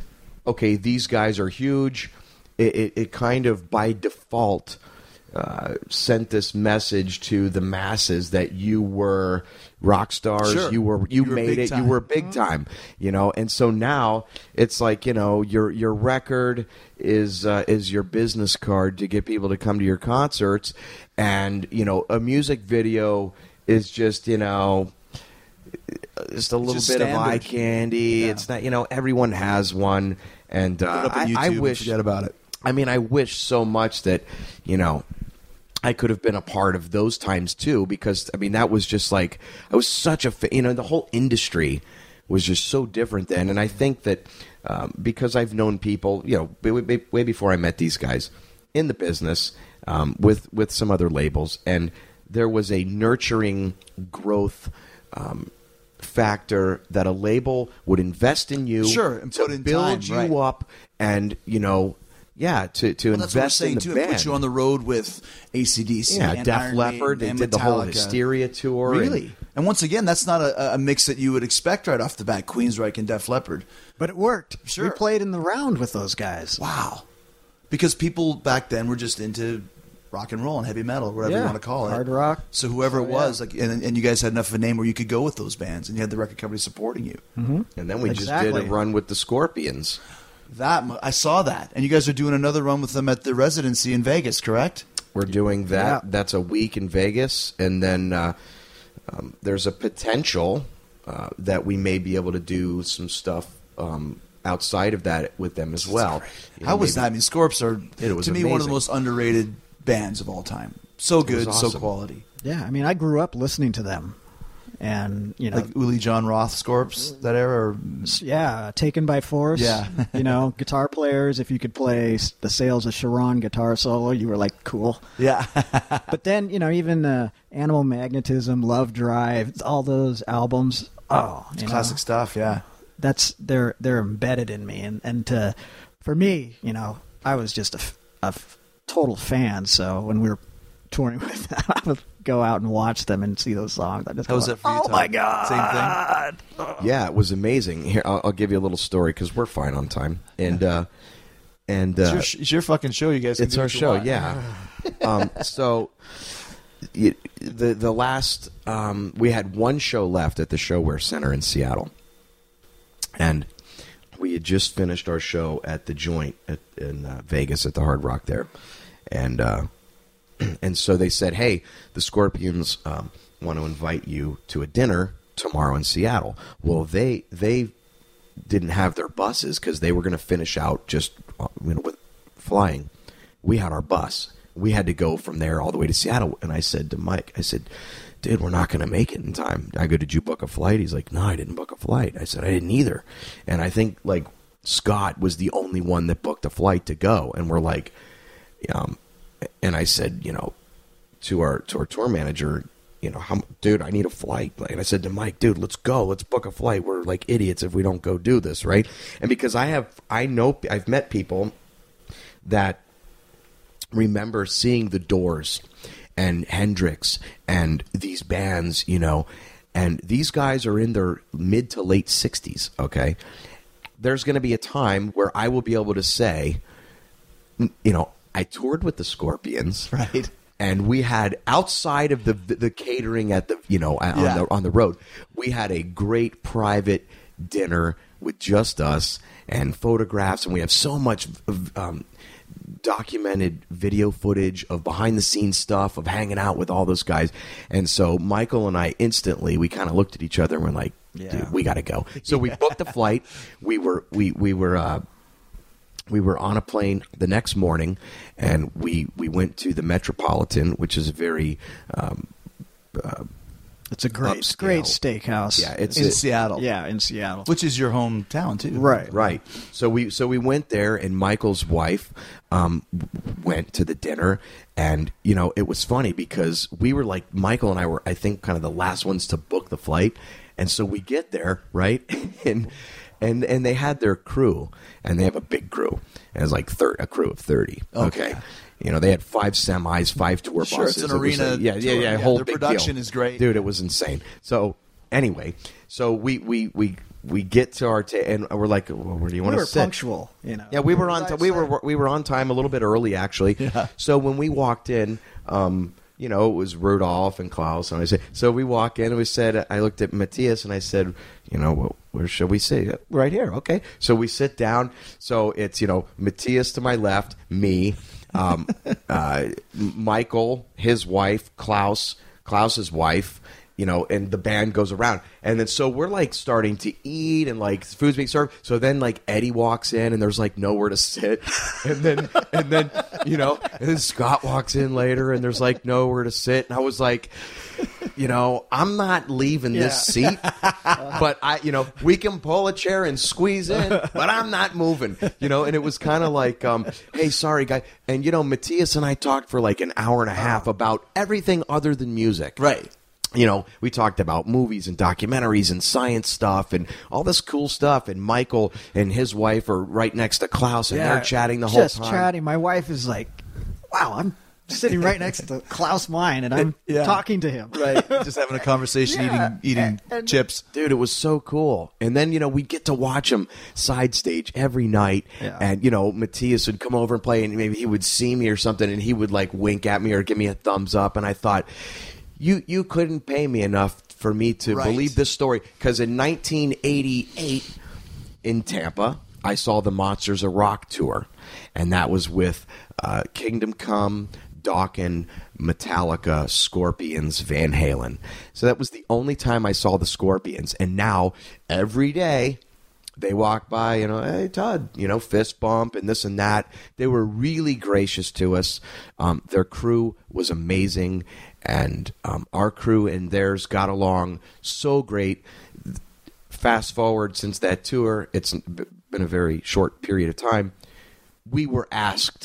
okay, these guys are huge. It, it, it kind of by default uh, sent this message to the masses that you were rock stars. Sure. You were you, You were made big it. time. You were big time. You know, and so now it's like, you know, your your record is uh, is your business card to get people to come to your concerts, and you know, a music video is just, you know, just a little just bit of standard. eye candy. It's not, you know, everyone has one, and Put uh, it up on I, YouTube I and wish forget about it. I mean, I wish so much that, you know, I could have been a part of those times too, because I mean, that was just like, I was such a, fa- you know, the whole industry was just so different then. And I think that um, because I've known people, you know, way, way, way before I met these guys in the business um, with, with some other labels, and there was a nurturing growth um, factor that a label would invest in you, Sure, and to put in build time, you right. up, and, you know, yeah, to, to Well, that's what we're invest saying in the too. band. It put you on the road with A C D C, Yeah, and Def Iron Leppard. Maiden, They and did the whole Metallica. Hysteria tour. Really? And, And once again, that's not a, a mix that you would expect right off the bat. Queensryche and Def Leppard. But it worked. Sure. We played in the round with those guys. Wow. Because people back then were just into rock and roll and heavy metal, whatever you Yeah, want to call it. hard rock. So whoever Oh, it was, like, and, and you guys had enough of a name where you could go with those bands, and you had the record company supporting you. and then we just Exactly. did a run with the Scorpions. That mu- I saw that, and you guys are doing another run with them at the residency in Vegas, correct? We're doing that. Yeah. That's a week in Vegas, and then uh, um, there's a potential uh, that we may be able to do some stuff um, outside of that with them as well. You know, How was maybe- that? I mean, Scorps are It was to me one of the amazing. most underrated bands of all time. So good, so awesome. quality. Yeah, I mean, I grew up listening to them, and you know, Like Uli John Roth, Scorps, that era. Or, yeah, Taken by Force. Yeah. You know, guitar players. If you could play s- the Sales of Sharon guitar solo, you were like cool. yeah, But then, you know, even uh, Animal Magnetism, Love Drive, all those albums. Oh, you know, classic stuff. Yeah. that's they're they're embedded in me, and and to, for me, you know, I was just a, f- a f- total fan. So when we were touring with them, I would go out and watch them and see those songs. I just How was go, that for you? Oh Tom? my god! Same thing. Yeah, it was amazing. Here, I'll, I'll give you a little story because we're fine on time, and uh, and uh, It's your, sh- it's your fucking show. You guys. Can it's do our what you show, want. yeah. um, so y the the last um, we had one show left at the ShoWare Center in Seattle, and we had just finished our show at the Joint at, in uh, Vegas at the Hard Rock there, and uh, and so they said, "Hey, the Scorpions um, want to invite you to a dinner tomorrow in Seattle." Well, they they didn't have their buses because they were going to finish out just uh, you know with flying. We had our bus. We had to go from there all the way to Seattle. And I said to Mike, I said, dude, we're not going to make it in time. I go, did you book a flight? He's like, no, I didn't book a flight. I said, I didn't either. And I think like Scott was the only one that booked a flight to go. And we're like, um, and I said, you know, to our to our tour manager, you know, how, dude, I need a flight. Like, and I said to Mike, dude, let's go. Let's book a flight. We're like idiots if we don't go do this, right? And because I have, I know, I've met people that remember seeing the Doors and Hendrix and these bands, you know, and these guys are in their mid to late sixties, okay? There's going to be a time where I will be able to say, you know, I toured with the Scorpions, Right. And we had, outside of the the catering at the, you know, on Yeah. the on the road, we had a great private dinner with just us and photographs, and we have so much um, documented video footage of behind the scenes stuff of hanging out with all those guys. And so Michael and I instantly, we kind of looked at each other and we're like, Yeah. dude, we got to go. So we booked a flight. We were we we were. Uh, We were on a plane the next morning, and we, we went to the Metropolitan, which is a very um, uh, It's a great, Upscale. great steakhouse. yeah, it's in a- Seattle. yeah, in Seattle. Which is your hometown, too. Right. right. So we so we went there, and Michael's wife um, w- went to the dinner, and you know it was funny because we were like Michael and I were I think kind of the last ones to book the flight, and so we get there right and. And and they had their crew, and they have a big crew. And it was like thir- a crew of thirty. Okay. Okay. You know, they had five semis, five tour Sure, buses. it's an It was arena a- yeah, yeah, tour. yeah, Yeah, whole their big production deal. is great. Dude, it was insane. So anyway, so we we we, we get to our ta- and we're like, well, where do you we want were to sit? punctual, you know. Yeah, we were on. As I T- we said. were we were on time a little bit early, actually. Yeah. So when we walked in, um, you know, it was Rudolph and Klaus, and I said. So we walk in, and we said. I looked at Matthias, and I said, you know, well, where should we sit? Right here, okay. So we sit down. So it's you know Matthias to my left, me, um, uh, Michael, his wife, Klaus, Klaus's wife. You know, and the band goes around. And then so we're like starting to eat and like food's being served. So then like Eddie walks in and there's like nowhere to sit. And then, and then, you know, and then Scott walks in later and there's like nowhere to sit. And I was like, you know, I'm not leaving this seat, but I, you know, we can pull a chair and squeeze in, but I'm not moving, you know, and it was kind of like, um, hey, sorry, guy. And, you know, Matthias and I talked for like an hour and a half about everything other than music. Right. You know, we talked about movies and documentaries and science stuff and all this cool stuff. And Michael and his wife are right next to Klaus, and they're chatting the whole Just time. chatting. My wife is like, wow, I'm sitting right next to Klaus Meine, and I'm Yeah. talking to him. Right. Just having a conversation, Yeah. eating eating And- and- chips. Dude, it was so cool. And then, you know, we'd get to watch him side stage every night. Yeah. And, you know, Matthias would come over and play, and maybe he would see me or something, and he would, like, wink at me or give me a thumbs up. And I thought, you you couldn't pay me enough for me to Right. believe this story. Because in nineteen eighty-eight in Tampa, I saw the Monsters of Rock tour. And that was with uh, Kingdom Come, Dokken, Metallica, Scorpions, Van Halen. So that was the only time I saw the Scorpions. And now, every day, they walk by, you know, hey, Todd, you know, fist bump and this and that. They were really gracious to us. Um, their crew was amazing. And um, our crew and theirs got along so great. Fast forward since that tour, it's been a very short period of time. We were asked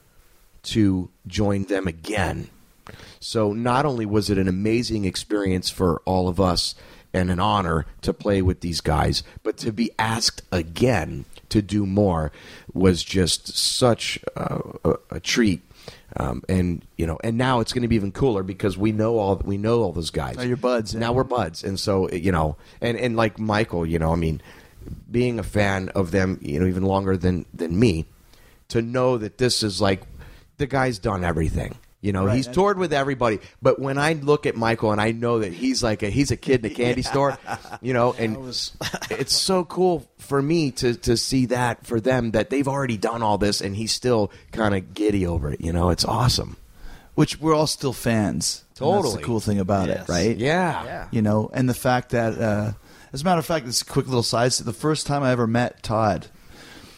to join them again. So not only was it an amazing experience for all of us and an honor to play with these guys, but to be asked again to do more was just such uh, a, a treat. Um, and you know, and now it's going to be even cooler because we know all we know all those guys. Now you're buds, yeah. Now we're buds, and so you know, and, and like Michael, you know, I mean, being a fan of them, you know, even longer than than me, to know that this is like the guy's done everything. You know, Right. he's toured with everybody. But when I look at Michael and I know that he's like a he's a kid in a candy store, you know, and it's so cool for me to to see that for them that they've already done all this and he's still kind of giddy over it. You know, it's awesome. Which we're all still fans. And that's Totally. the cool thing about Yes. it, right? Yeah. Yeah. You know, and the fact that, uh, as a matter of fact, this quick little side. The first time I ever met Todd,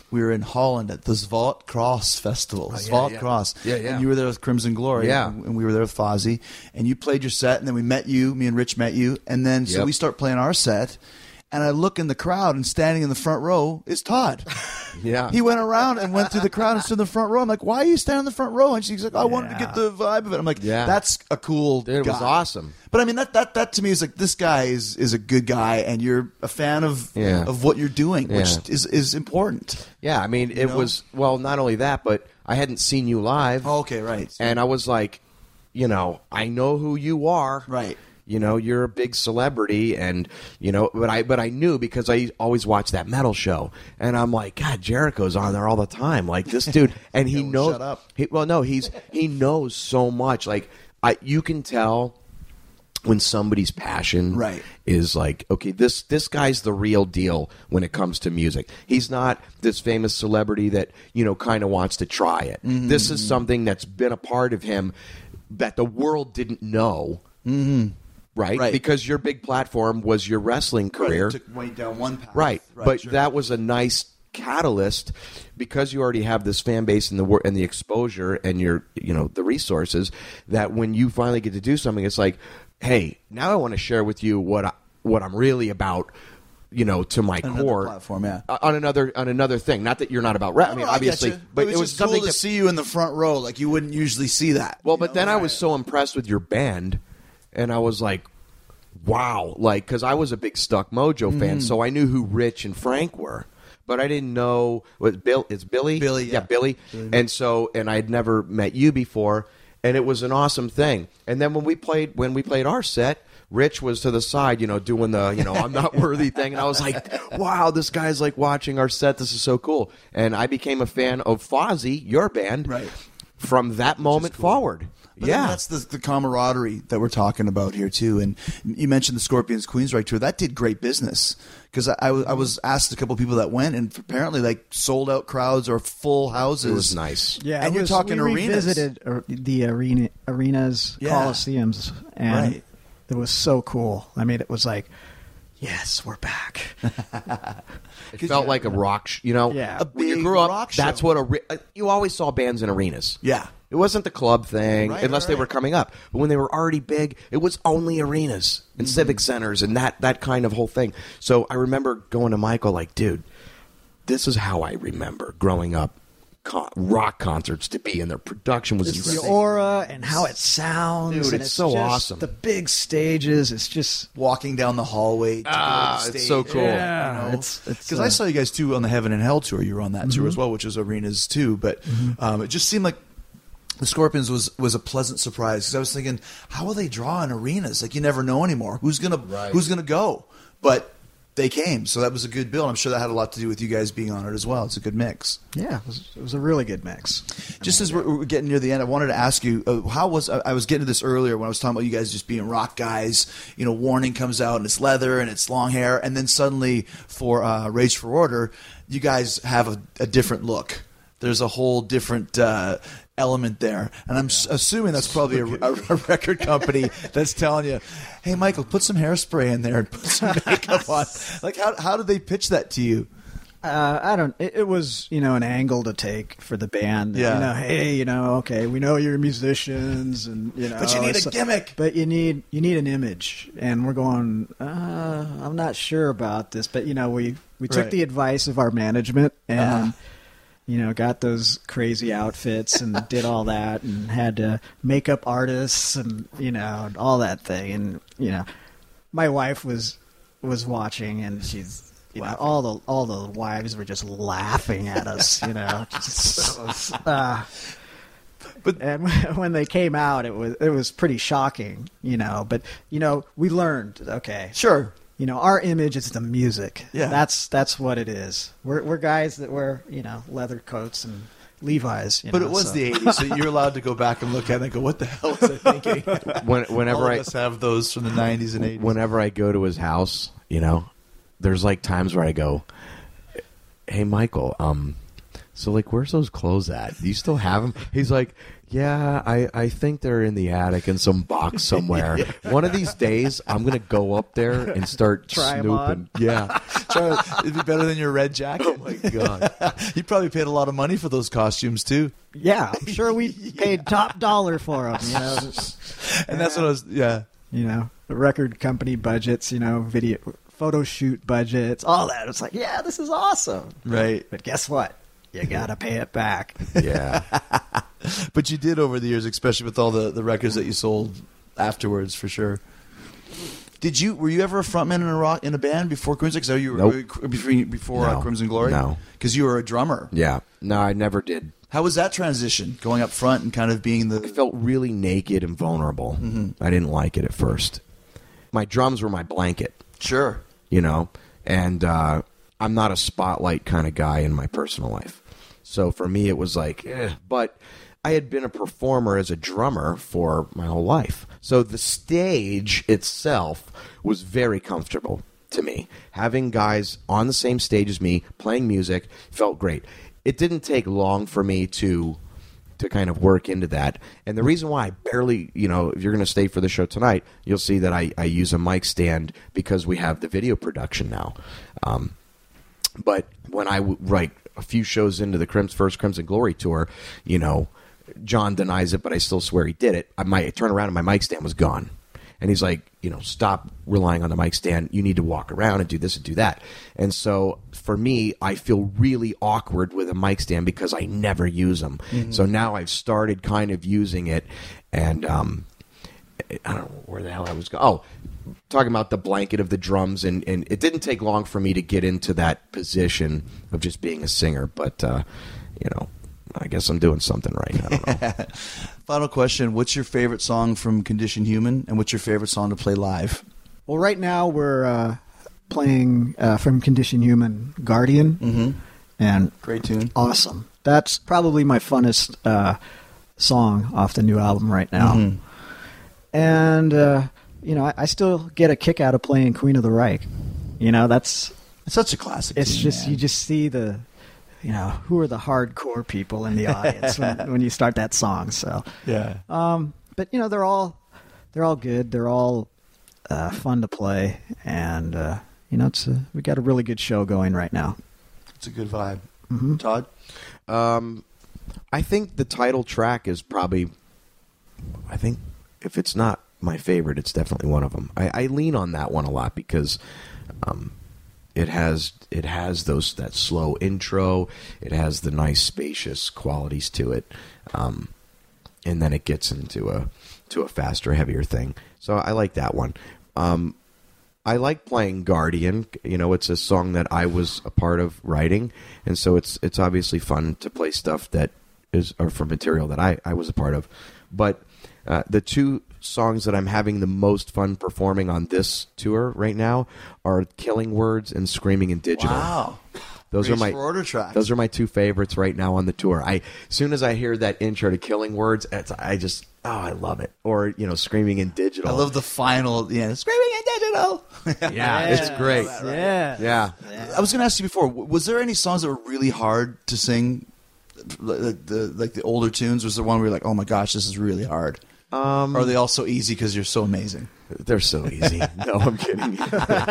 we were in Holland at the Zwart Cross Festival. Oh, yeah, Zwart yeah. Cross. Yeah, yeah. And you were there with Crimson Glory. Yeah. And we were there with Fozzy. And you played your set, and then we met you. Me and Rich met you. And then so Yep. we start playing our set. And I look in the crowd, and standing in the front row is Todd. Yeah. He went around and went through the crowd and stood in the front row. I'm like, why are you standing in the front row? And she's like, I wanted to get the vibe of it. I'm like, Yeah. that's a cool Dude, it guy. was awesome. But I mean, that, that that to me is like, this guy is is a good guy, and you're a fan of Yeah. of what you're doing, which Yeah. is is important. Yeah, I mean, it know? was, well, not only that, but I hadn't seen you live. Oh, okay, right. And I was like, you know, I know who you are. Right. You know, you're a big celebrity, and you know, but I but I knew because I always watched that metal show, and I'm like, God, Jericho's on there all the time, like this dude, and he Yeah, well, knows. shut up. He, well, no, he's he knows so much. Like, I you can tell when somebody's passion Right. is like, okay, this this guy's the real deal when it comes to music. He's not this famous celebrity that, you know, kind of wants to try it. Mm-hmm. This is something that's been a part of him that the world didn't know. Mm-hmm. Right? Right. Because your big platform was your wrestling career. Right, took way down one path. Right. But sure. that was a nice catalyst because you already have this fan base and the wor- and the exposure and your, you know, the resources, that when you finally get to do something, it's like, hey, now I want to share with you what I, what I'm really about, you know, to my Another core platform, yeah. Uh, on another on another thing. Not that you're not about rap. I mean, No, obviously, get you. but it was, it was just something cool to that, see you in the front row. Like, you wouldn't usually see that. well, you but know? then I was so impressed with your band, and I was like, wow, like, because I was a big Stuck Mojo Mm-hmm. fan, so I knew who Rich and Frank were, but I didn't know what Bill. It's Billy, Billy, yeah. Billy, and so and I'd never met you before, and it was an awesome thing. And then when we played when we played our set, Rich was to the side, you know, doing the, you know, I'm not worthy thing. And I was like, wow, this guy's like watching our set. This is so cool. And I became a fan of Fozzy, your band, Right. from that moment forward. But then yeah. that's the, the camaraderie that we're talking about here too. And you mentioned the Scorpions Queensryche tour. That did great business because I, I, was- I was asked a couple of people that went, and apparently like sold out crowds or full houses. It was nice. Yeah, And it you're was- talking we arenas. revisited ar- the arena, arenas, Yeah. coliseums, and Right. it was so cool. I mean, it was like, yes, we're back. It felt like a rock, sh- you know. Yeah. A when you big grew up, rock that's show. what a re- uh, you always saw bands in arenas. Yeah. It wasn't the club thing, Right, unless right, they were right. coming up. But when they were already big, it was only arenas and Mm-hmm. civic centers and that that kind of whole thing. So I remember going to Michael like, dude, this is how I remember growing up. Con- rock concerts to be, and their production was It's the insane. aura and how it sounds. Dude, and it's so just awesome. The big stages. It's just Walking down the hallway. To Ah, go to the it's stage, so cool. Yeah, you know? it's- it's, Because uh, I saw you guys too on the Heaven and Hell tour. You were on that tour as well, which was arenas too. But um, it just seemed like the Scorpions was was a pleasant surprise because I was thinking, how will they draw in arenas? Like, you never know anymore. Who's gonna Right. Who's gonna go? But they came, so that was a good bill. I'm sure that had a lot to do with you guys being on it as well. It's a good mix. yeah, it was, it was a really good mix. Just as we're, we're getting near the end, I wanted to ask you, uh, how was I I was getting to this earlier when I was talking about you guys just being rock guys. You know, Warning comes out and it's leather and it's long hair, and then suddenly for uh, Rage for Order, you guys have a, a different look. There's a whole different uh, element there, and I'm s- assuming that's probably a, a, a record company that's telling you, "Hey, Michael, put some hairspray in there and put some makeup on." Like, how how did they pitch that to you? Uh, I don't. It, it was, you know, an angle to take for the band. Yeah. You know, hey, you know, okay, we know you're musicians, and you know, But you need a it's- gimmick. But you need you need an image, and we're going. Uh, I'm not sure about this, but you know, we we took Right. the advice of our management and. Uh-huh. You know, got those crazy outfits and did all that, and had to make up artists and you know and all that thing. And you know, my wife was was watching, and she's you know all the all the wives were just laughing at us. You know, just, uh, But and when they came out, it was it was pretty shocking. You know, but you know, we learned. Okay, sure. you know, our image is the music. Yeah. That's that's what it is. We're we're guys that wear, you know, leather coats and Levi's. You But know, it was so. the eighties, so you're allowed to go back and look at it and go, what the hell was I thinking? When, All whenever of I us have those from the nineties and eighties. whenever I go to his house, you know, there's like times where I go, "Hey, Michael, um, so like, where's those clothes at? Do you still have them?" He's like, Yeah, I, I think they're in the attic in some box somewhere. One of these days, I'm going to go up there and start Try 'em snooping. on. Yeah. Try- It'd be better than your red jacket. Oh, my God. You probably paid a lot of money for those costumes, too. Yeah, I'm sure we paid top dollar for them. You know, And that's what I was, yeah. you know, the record company budgets, you know, video, photo shoot budgets, all that. It's like, yeah, this is awesome. Right. But guess what? You gotta pay it back. Yeah. But you did over the years, especially with all the, the records that you sold afterwards, for sure. Did you were you ever a frontman in a rock in a band before Queensryche? So you were Nope. before, before uh, No. Crimson Glory? No. Because you were a drummer. Yeah. No, I never did. How was that transition, going up front and kind of being I the... felt really naked and vulnerable. Mm-hmm. I didn't like it at first. My drums were my blanket, Sure. you know, and uh, I'm not a spotlight kind of guy in my personal life. So for me, it was like, eh. But I had been a performer as a drummer for my whole life. So the stage itself was very comfortable to me. Having guys on the same stage as me playing music felt great. It didn't take long for me to to kind of work into that. And the reason why I barely, you know, if you're going to stay for the show tonight, you'll see that I, I use a mic stand because we have the video production now. Um, but when I w- write a few shows into the Crim's first Crimson Glory tour, you know, John denies it, but I still swear he did it. I might turn around and my mic stand was gone. And he's like, you know, stop relying on the mic stand. You need to walk around and do this and do that. And so for me, I feel really awkward with a mic stand because I never use them. Mm-hmm. So now I've started kind of using it. And um, I don't know where the hell I was going. Oh, talking about the blanket of the drums. And, and it didn't take long for me to get into that position of just being a singer. But, uh, you know, I guess I'm doing something right. I don't know. Final question. What's your favorite song from Condition Human, and what's your favorite song to play live? Well, right now we're uh, playing uh, from Condition Human, Guardian, Mm-hmm. and Great tune. awesome. That's probably my funnest uh, song off the new album right now. Mhm. And uh, you know, I, I still get a kick out of playing Queen of the Reich. You know, that's It's such a classic it's tune, just man. you just see the, you know, who are the hardcore people in the audience when, when you start that song. So, Yeah. um, but you know, they're all they're all good. They're all uh, fun to play, and uh, you know, it's a, we got a really good show going right now. It's a good vibe. Mm-hmm. Todd? Um, I think the title track is probably, I think if it's not my favorite, it's definitely one of them. I, I lean on that one a lot because um, it has it has those that slow intro, it has the nice spacious qualities to it, um, and then it gets into a to a faster, heavier thing. So I like that one. Um, I like playing Guardian. You know, it's a song that I was a part of writing, and so it's it's obviously fun to play stuff that is or for material that I, I was a part of. But uh, the two songs that I'm having the most fun performing on this tour right now are Killing Words and Screaming in Digital. Wow. Those Race are my for Order tracks. Those are my two favorites right now on the tour. I as soon as I hear that intro to Killing Words, it's, I just oh I love it. Or you know, Screaming in Digital. I love the final, yeah, Screaming in Digital. Yeah, it's great. Yeah. Yeah. I was going to ask you before, w- was there any songs that were really hard to sing? Like the, like the older tunes? Was there one where you're like, oh my gosh, this is really hard? Um, or are they all so easy because you're so amazing? They're so easy. No, I'm kidding.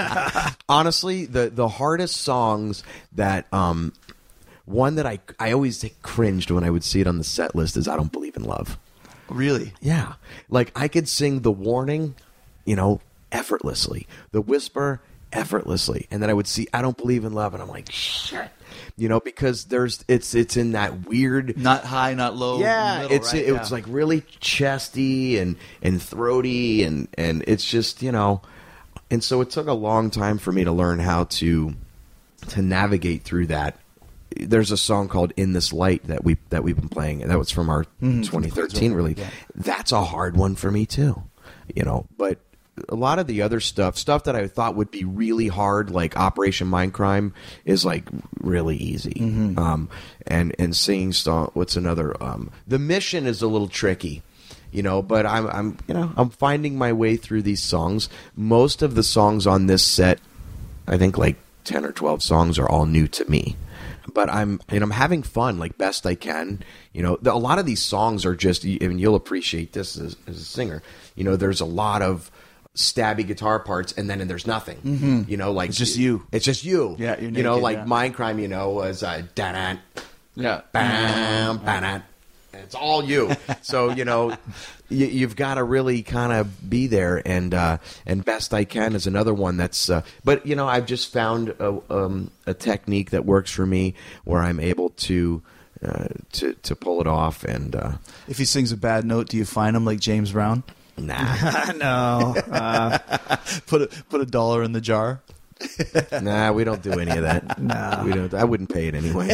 Honestly, the the hardest songs that um one that I I always cringed when I would see it on the set list is I Don't Believe in Love. Really? Yeah. Like I could sing The Warning, you know, effortlessly. The Whisper effortlessly. And then I would see I Don't Believe in Love and I'm like, shit. You know, because there's it's it's in that weird Not high, not low. yeah, middle, it's right? it, was Yeah. like really chesty and and throaty and and it's just, you know, and so it took a long time for me to learn how to to navigate through that. There's a song called In This Light that we that we've been playing, and that was from our twenty thirteen release. Yeah. That's a hard one for me too. You know, but a lot of the other stuff, stuff that I thought would be really hard, like Operation Mindcrime, is like really easy. Mm-hmm. Um, and and singing song, what's another? Um, the Mission is a little tricky, you know. But I'm I'm you know I'm finding my way through these songs. Most of the songs on this set, I think like ten or twelve songs, are all new to me. but I'm and I'm having fun like best I can. You know, the, a lot of these songs are just. I mean, you'll appreciate this as, as a singer. You know, there's a lot of stabby guitar parts, and then and there's nothing. Mm-hmm. You know, like it's just you. It's just you. Yeah, you're you know, naked, like yeah. Mindcrime. You know, was uh, da yeah, bam, bam. It's all you. So, you know, you, you've got to really kind of be there. And uh, and Best I Can is another one that's... Uh, but, you know, I've just found a, um, a technique that works for me where I'm able to uh, to, to pull it off. And uh, if he sings a bad note, do you fine him like James Brown? Nah. no. Uh, put, a, put a dollar in the jar? Nah, we don't do any of that. No. We don't. I wouldn't pay it anyway.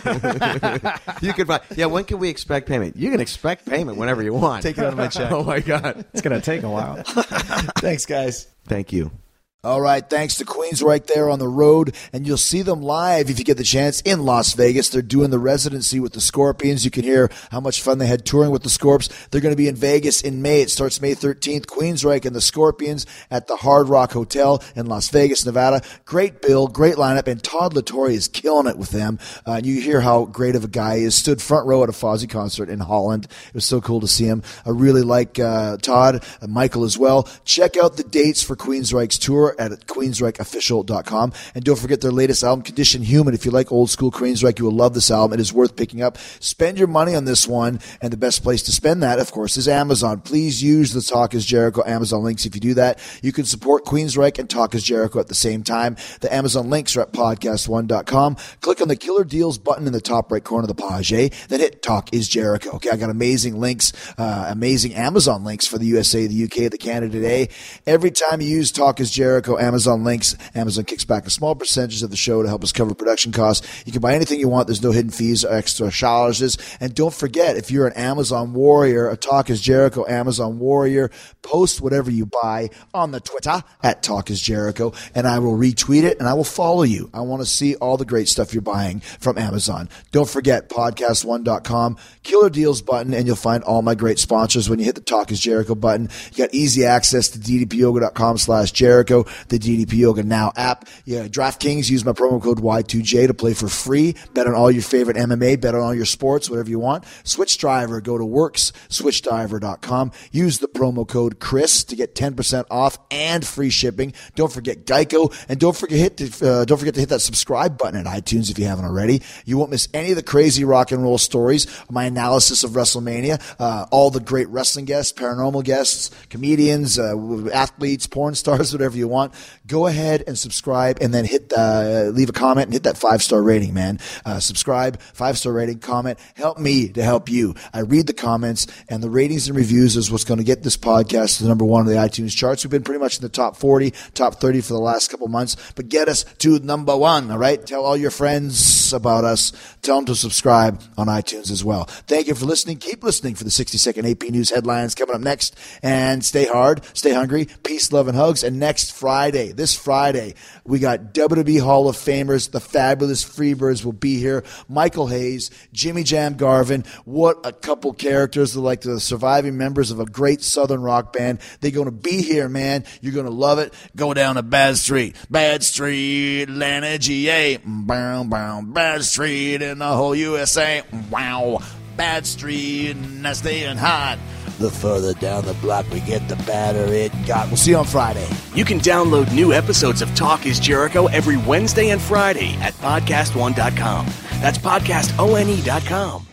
You could buy. Yeah, when can we expect payment? You can expect payment whenever you want. Take it out of my check. Oh my God. it's going to take a while. Thanks, guys. Thank you. All right, thanks to Queensryche there on the road, and you'll see them live if you get the chance in Las Vegas. They're doing the residency with the Scorpions. You can hear how much fun they had touring with the Scorps. They're going to be in Vegas in May. It starts May thirteenth. Queensryche and the Scorpions at the Hard Rock Hotel in Las Vegas, Nevada. Great bill, great lineup, and Todd La Torre is killing it with them. Uh, and you hear how great of a guy he is. Stood front row at a Fozzy concert in Holland. It was so cool to see him. I really like uh, Todd, uh, Michael as well. Check out the dates for Queensryche's tour at queensryche official dot com. And don't forget their latest album, Condition Human. If you like old school Queensryche, you will love this album. It is worth picking up. Spend your money on this one, and the best place to spend that, of course, is Amazon. Please use the Talk is Jericho Amazon links. If you do that, you can support Queensryche and Talk is Jericho at the same time. The Amazon links are at podcast one dot com. Click on the Killer Deals button in the top right corner of the page, then hit Talk is Jericho. Okay, I got amazing links, uh, amazing Amazon links for the U S A, the U K, the Canada today. Every time you use Talk is Jericho Amazon links, Amazon kicks back a small percentage of the show to help us cover production costs. You can buy anything you want. There's no hidden fees or extra charges. And don't forget, if you're an Amazon warrior, a Talk is Jericho Amazon warrior, post whatever you buy on the Twitter at Talk is Jericho, and I will retweet it and I will follow you. I want to see all the great stuff you're buying from Amazon. Don't forget podcast one dot com, Killer Deals button, and you'll find all my great sponsors. When you hit the Talk is Jericho button, you got easy access to d d p yoga dot com slash Jericho, the D D P Yoga Now app. Yeah, DraftKings, use my promo code Y two J to play for free. Bet on all your favorite M M A, bet on all your sports, whatever you want. Switch Driver, go to works switch driver dot com. Use the promo code Chris to get ten percent off and free shipping. Don't forget Geico, and don't forget hit to, uh, don't forget to hit that subscribe button at iTunes if you haven't already. You won't miss any of the crazy rock and roll stories, my analysis of WrestleMania, uh, all the great wrestling guests, paranormal guests, comedians, uh, athletes, porn stars, whatever you want. Go ahead and subscribe, and then hit the, leave a comment and hit that five-star rating, man. Uh, subscribe, five-star rating, comment. Help me to help you. I read the comments, and the ratings and reviews is what's going to get this podcast to the number one on the iTunes charts. We've been pretty much in the top forty, top thirty for the last couple months, but get us to number one, all right? Tell all your friends about us. Tell them to subscribe on iTunes as well. Thank you for listening. Keep listening for the sixty-second A P News headlines coming up next, and stay hard, stay hungry, peace, love, and hugs. And next Friday, this Friday, we got W W E Hall of Famers, the Fabulous Freebirds will be here. Michael Hayes, Jimmy Jam Garvin, what a couple characters. They're like the surviving members of a great Southern rock band. They're going to be here, man. You're going to love it. Go down to Bad Street. Bad Street, Atlanta, G A. Bow, bow, Bad Street in the whole U S A. Wow. Bad Street, and that's staying hot. The further down the block we get, the badder it got. We'll see you on Friday. You can download new episodes of Talk is Jericho every Wednesday and Friday at podcast one dot com. That's podcast one dot com.